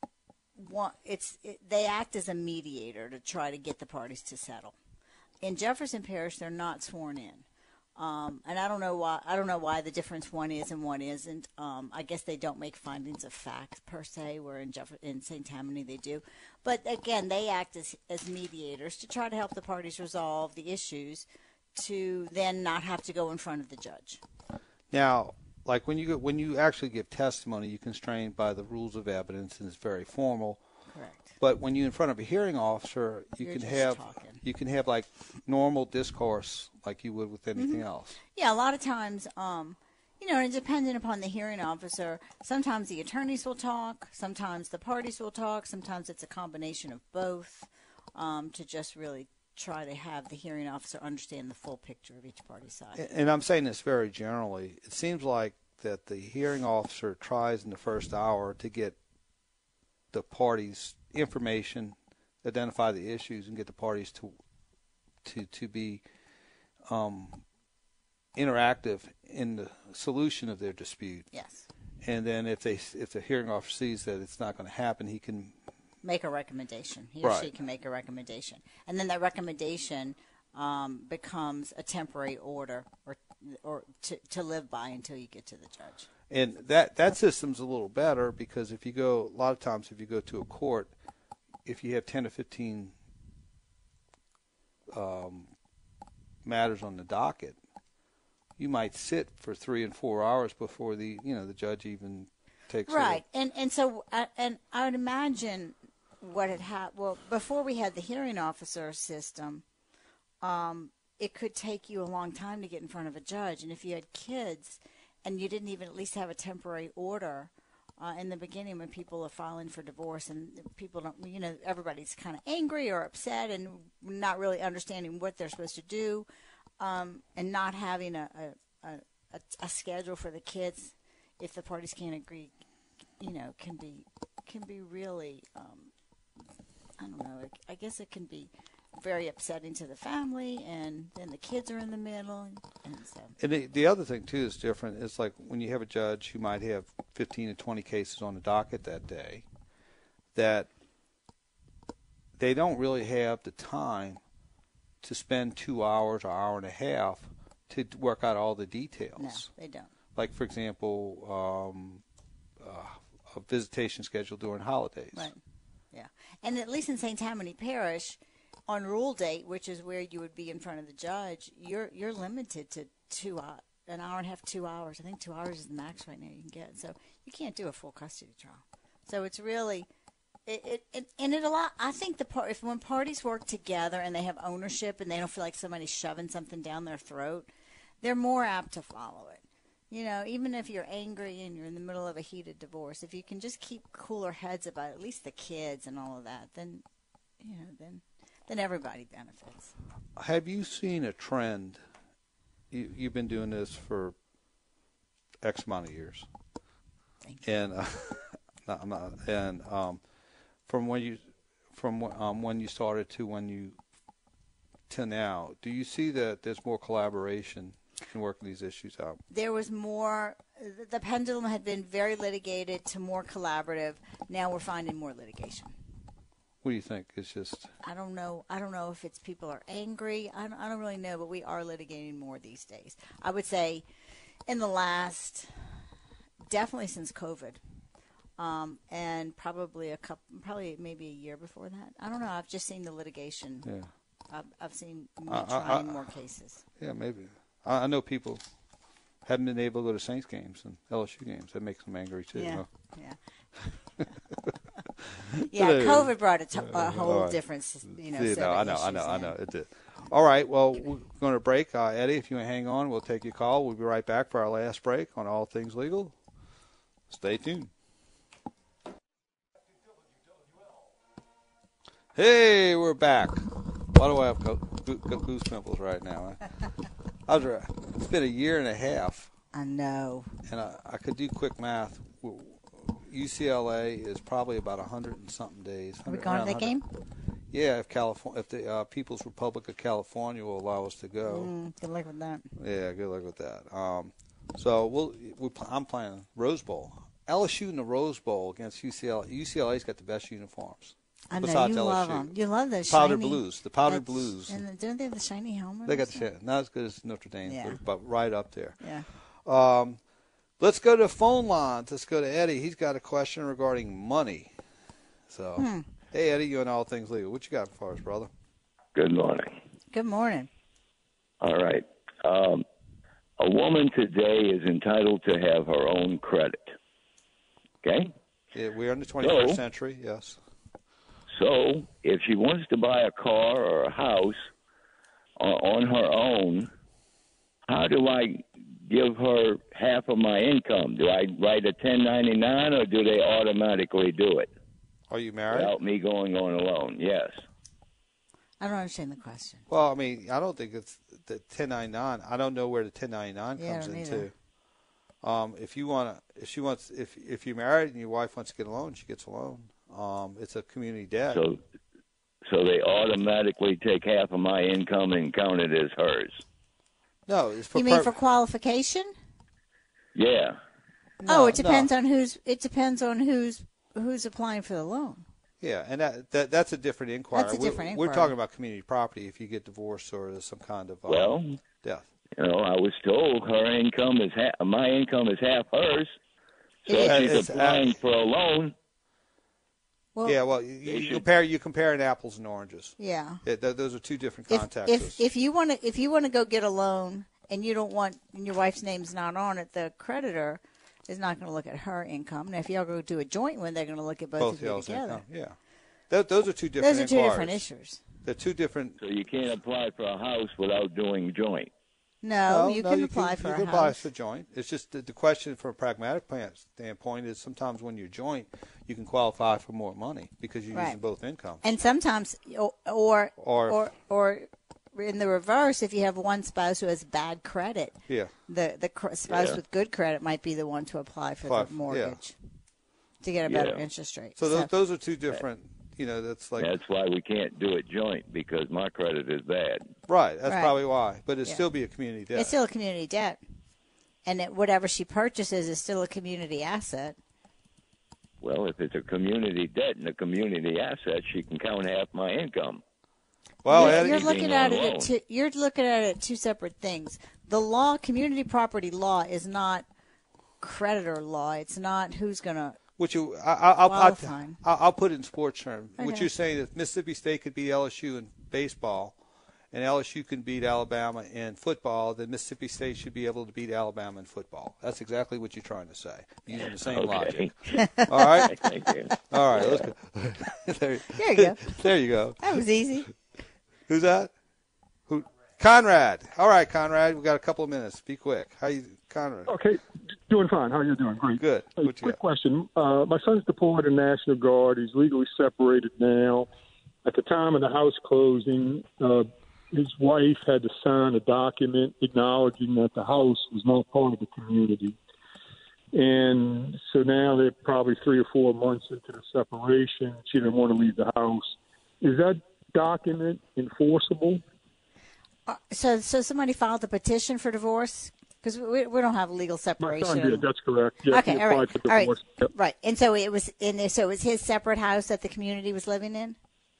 one, it's it, they act as a mediator to try to get the parties to settle. In Jefferson Parish, they're not sworn in. Um, and I don't know why. I don't know why the difference one is and one isn't. Um, I guess they don't make findings of fact per se. Where in Jeff- in Saint Tammany they do, but again they act as as mediators to try to help the parties resolve the issues, to then not have to go in front of the judge. Now, like when you go, when you actually give testimony, you're constrained by the rules of evidence, and it's very formal. Correct. But when you're in front of a hearing officer, you You're can just have talking. you can have like normal discourse like you would with anything Mhm. else. Yeah, a lot of times, um, you know, and depending upon the hearing officer, sometimes the attorneys will talk, sometimes the parties will talk, sometimes it's a combination of both, um, to just really try to have the hearing officer understand the full picture of each party's side. And- And I'm saying this very generally. It seems like that the hearing officer tries in the first hour to get the parties' information, identify the issues, and get the parties to to to be um, interactive in the solution of their dispute. Yes. And then if they if the hearing officer sees that it's not going to happen, he can Make a recommendation. He or Right. she can make a recommendation. And then that recommendation um, becomes a temporary order or or to, to live by until you get to the judge. And that, that system's a little better because if you go, a lot of times if you go to a court, if you have ten to fifteen um, matters on the docket, you might sit for three and four hours before the, you know, the judge even takes Right. And and so uh, and I would imagine what had happened, well, before we had the hearing officer system, um, it could take you a long time to get in front of a judge. And if you had kids and you didn't even at least have a temporary order uh, in the beginning when people are filing for divorce and people don't, you know, everybody's kind of angry or upset and not really understanding what they're supposed to do, um, and not having a, a, a, a schedule for the kids, if the parties can't agree, you know, can be can be really, um, I don't know, I guess it can be very upsetting to the family, and then the kids are in the middle. And so. And the, the other thing, too, is different. It's like when you have a judge who might have fifteen to twenty cases on the docket that day, that they don't really have the time to spend two hours or hour and a half to work out all the details. No, they don't. Like, for example, um, uh, a visitation schedule during holidays. Right. Yeah. And at least in Saint Tammany Parish, on rule date, which is where you would be in front of the judge, you're you're limited to two uh, an hour and a half, two hours. I think two hours is the max right now you can get. So you can't do a full custody trial. So it's really, it, it, it and it a lot. I think the part if when parties work together and they have ownership and they don't feel like somebody's shoving something down their throat, they're more apt to follow it. You know, even if you're angry and you're in the middle of a heated divorce, if you can just keep cooler heads about at least the kids and all of that, then, you know, then then everybody benefits. Have you seen a trend? You, you've been doing this for X amount of years. Thank you. And uh, no, I'm not, and um, from when you from um, when you started to when you to now, do you see that there's more collaboration in working these issues out? There was more, the pendulum had been very litigated to more collaborative. Now we're finding more litigation. What do you think? It's just, I don't know. I don't know if it's people are angry. I don't, I don't really know, but we are litigating more these days. I would say in the last, definitely since COVID, um, and probably a couple, probably maybe a year before that. I don't know. I've just seen the litigation. yeah. I've, I've seen me I- I- trying I- more cases. Yeah, maybe. I, I know people haven't been able to go to Saints games and L S U games. That makes them angry too. Yeah, huh? yeah. Yeah, COVID brought a, t- a whole All right. different, you know, See, set no, of I know, I issues know, I in. know. It did. All right, well, we're going to break. Uh, Eddie, if you want to hang on, we'll take your call. We'll be right back for our last break on All Things Legal. Stay tuned. Hey, we're back. Why do I have go- go- go- goose pimples right now? Huh? I was, right. It's been a year and a half. I know. And I, I could do quick math. U C L A is probably about a hundred and something days. Are we going to that game? Yeah, if California, if the uh, People's Republic of California will allow us to go. Mm, good luck with that. Yeah, good luck with that. Um, so we'll, we, I'm playing Rose Bowl. L S U in the Rose Bowl against U C L A. U C L A's got the best uniforms. I know, besides you L S U. love them. You love those powder shiny, blues. The powder that's- blues. And don't they have the shiny helmet? They or got the something? shit. Not as good as Notre Dame, Yeah. but, but right up there. Yeah. Um, let's go to the phone lines. Let's go to Eddie. He's got a question regarding money. So, Hmm. hey, Eddie, you and All Things Legal. What you got for us, brother? Good morning. Good morning. All right. Um, a woman today is entitled to have her own credit. Okay? Yeah, we're in the twenty-first So- century, yes. So if she wants to buy a car or a house uh, on her own, how do I give her half of my income? Do I write a ten ninety-nine or do they automatically do it? Are you married? Without me going on a loan, yes. I don't understand the question. Well, I mean, I don't think it's the ten ninety-nine. I don't know where the ten ninety-nine Yeah, I comes don't into. either. Um, if you want to, if she wants, if if you're married and your wife wants to get a loan, she gets a loan. Um, it's a community debt. So, so they automatically take half of my income and count it as hers. No, it's for You mean per- for qualification? Yeah. oh, it no. depends on who's. It depends on who's who's applying for the loan. Yeah, and that, that that's a different inquiry. That's a We're- different We're, inquiry. talking about community property. If you get divorced or there's some kind of um, Well, death. You know, I was told her income is half, my income is half hers. So It if is. she's applying for a loan. Well, yeah, well, you, you compare you comparing apples and oranges. Yeah. Th- th- those are two different If contexts. if if you want to if you want to go get a loan and you don't want and your wife's name's not on it, the creditor is not going to look at her income. Now, if y'all go do a joint one, they're going to look at both, Both of you y'all's together. income, yeah. Th- those are two different. Those are two different inquiries. issues. They're two different. So you can't apply for a house without doing joint. No, you no, can you apply can, for you a can apply house. for joint. It's just the, the question from a pragmatic plan standpoint is sometimes when you're joint, you can qualify for more money because you're Right. using both incomes. And sometimes, or or Or- or, or in the reverse, if you have one spouse who has bad credit, Yeah. the the cr- spouse Yeah. with good credit might be the one to apply for Apply the for- mortgage to get a better Yeah. interest rate. So those, those are two different. You know, that's like That's why we can't do it joint because my credit is bad. right. That's Right. probably why. But it'd Yeah. still be a community debt. It's still a community debt, and it, whatever she purchases is still a community asset. Well, if it's a community debt and a community asset, she can count half my income. Well, you're, Ed- you're Being looking on at it loan. at two, you're looking at it at two separate things. The law, community property law, is not creditor law. It's not who's going to. Which you, I, I, I'll, I'll, Qualifying. I'll, I'll put it in sports terms. What Okay. you're saying is Mississippi State could beat L S U in baseball, and L S U can beat Alabama in football. Then Mississippi State should be able to beat Alabama in football. That's exactly what you're trying to say, using the same Okay. logic. All right. Thank you. All right. Let's go. there, There you go. There you go. That was easy. Who's that? Who? Conrad. All right, Conrad. We got a couple of minutes. Be quick. How you, Conrad? Okay, doing fine. How you doing? Great. Good. Hey, What you quick got? question. Uh, my son's deployed in the National Guard. He's legally separated now. At the time of the house closing, uh, his wife had to sign a document acknowledging that the house was not part of the community. And so now they're probably three or four months into the separation. She didn't want to leave the house. Is that document enforceable? Uh, So, so somebody filed a petition for divorce because we, we don't have legal My separation. son did. That's correct. Yes, he okay, all applied right, for all right, divorce. Yep. right. And so it was in. So it was his separate house that the community was living in.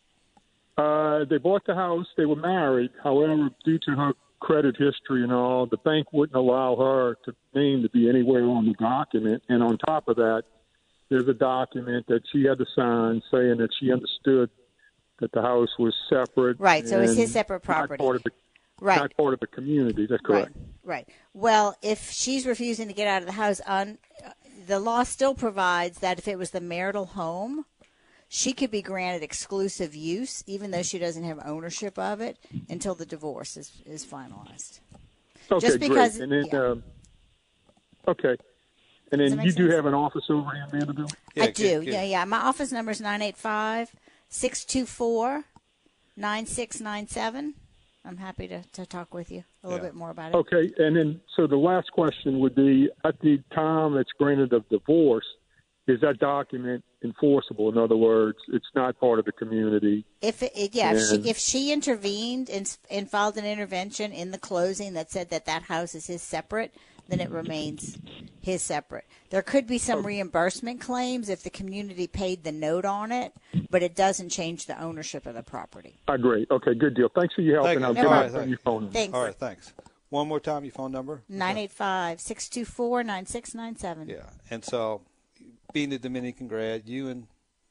Uh, they bought the house. They were married. However, due to her credit history and all, the bank wouldn't allow her to name to be anywhere on the document. And on top of that, there's a document that she had to sign saying that she understood that the house was separate. Right, so it's his and separate property. Not part of the, Right. not part of the community. That's correct. Right. Well, if she's refusing to get out of the house, on the law still provides that if it was the marital home, she could be granted exclusive use, even though she doesn't have ownership of it, until the divorce is, is finalized. Okay, Just because, great. And then, yeah. um, okay. And Does that then make you do sense? have an office over here in Vanderbilt? I do. Yeah, yeah. My office number is nine eight five, six two four, nine six nine seven. I'm happy to, to talk with you a little bit more about it. Okay, and then so the last question would be: at the time that's granted of divorce, is that document enforceable? In other words, it's not part of the community. If it, it- yeah, if And- she if she intervened and and filed an intervention in the closing that said that that house is his separate, then it remains his separate. There could be some reimbursement claims if the community paid the note on it, but it doesn't change the ownership of the property. Ah, great. Okay, good deal. Thanks for your help, Thank and you. I'll No give problem. out on your phone. Thanks. All right, thanks. One more time, your phone number. nine eight five, six two four, nine six nine seven. Yeah, and so being a Dominican grad, you and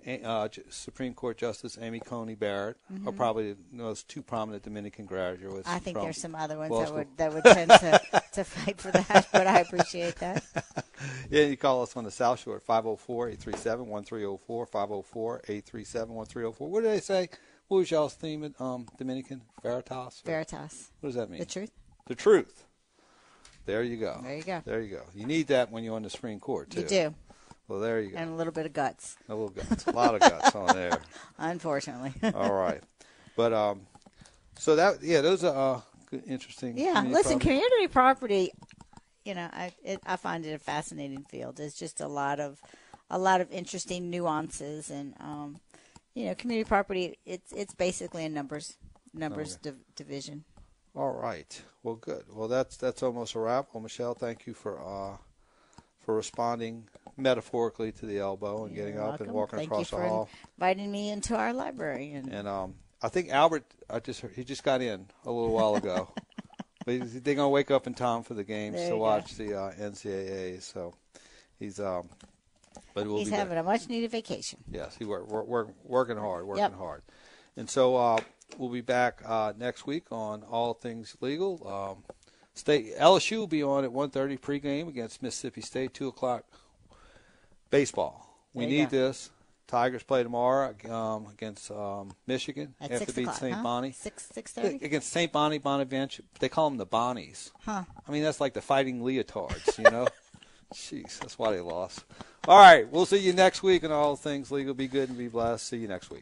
uh, Supreme Court Justice Amy Coney Barrett Mhm. are probably the most two prominent Dominican graduates. I think from there's some other ones law that school. would that would tend to, to fight for that, but I appreciate that. Yeah, you call us on the South Shore at five oh four, eight three seven, one three oh four, five oh four, eight three seven, one three oh four. What did they say? What was y'all's theme at um, Dominican? Veritas? Veritas. What does that mean? The truth. The truth. There you go. There you go. There you go. You need that when you're on the Supreme Court, too. You do. Well, there you go. And a little bit of guts. A little guts. A lot of guts on there. Unfortunately. All right. But, um, so that, yeah, those are uh, good, interesting. Yeah, community listen, property. community property, you know, I it, I find it a fascinating field. It's just a lot of a lot of interesting nuances, and um, you know, community property. It's it's basically a numbers numbers Okay. div- division. All right. Well, good. Well, that's that's almost a wrap. Well, Michelle, thank you for uh, for responding metaphorically to the elbow and You're getting up welcome. and walking Thank across you the for hall. inviting me into our library. And, And um, I think Albert, I just heard, he just got in a little while ago. But he's, they're gonna wake up in time for the games There to you watch the uh, N C double A. So he's um, but we'll he's be having back. a much needed vacation. Yes, he work, work, work working hard, working Yep. hard. And so uh, we'll be back uh, next week on All Things Legal. Um, State L S U will be on at one thirty pregame against Mississippi State, two o'clock baseball. We There you need go. this. Tigers play tomorrow um, against um, Michigan. At Have six to beat o'clock, Saint huh? Bonnie. Six six thirty. Against Saint Bonnie Bonaventure. They call them the Bonnies. Huh. I mean, that's like the Fighting Leotards, you know? Jeez, that's why they lost. All right, we'll see you next week on All Things Legal. Be good and be blessed. See you next week.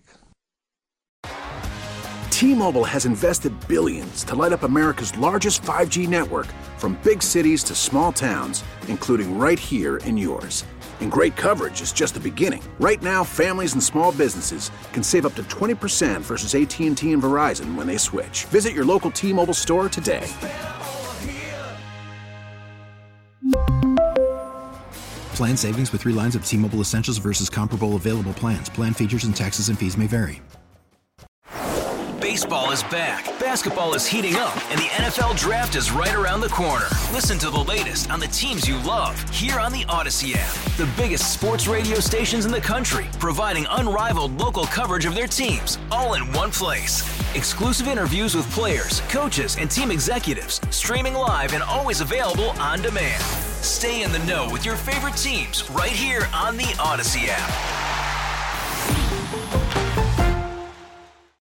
T-Mobile has invested billions to light up America's largest five G network, from big cities to small towns, including right here in yours. And great coverage is just the beginning. Right now, families and small businesses can save up to twenty percent versus A T and T and Verizon when they switch. Visit your local T-Mobile store today. Plan savings with three lines of T-Mobile Essentials versus comparable available plans. Plan features and taxes and fees may vary. Baseball is back, basketball is heating up, and the N F L Draft is right around the corner. Listen to the latest on the teams you love here on the Odyssey app. The biggest sports radio stations in the country, providing unrivaled local coverage of their teams, all in one place. Exclusive interviews with players, coaches, and team executives, streaming live and always available on demand. Stay in the know with your favorite teams right here on the Odyssey app.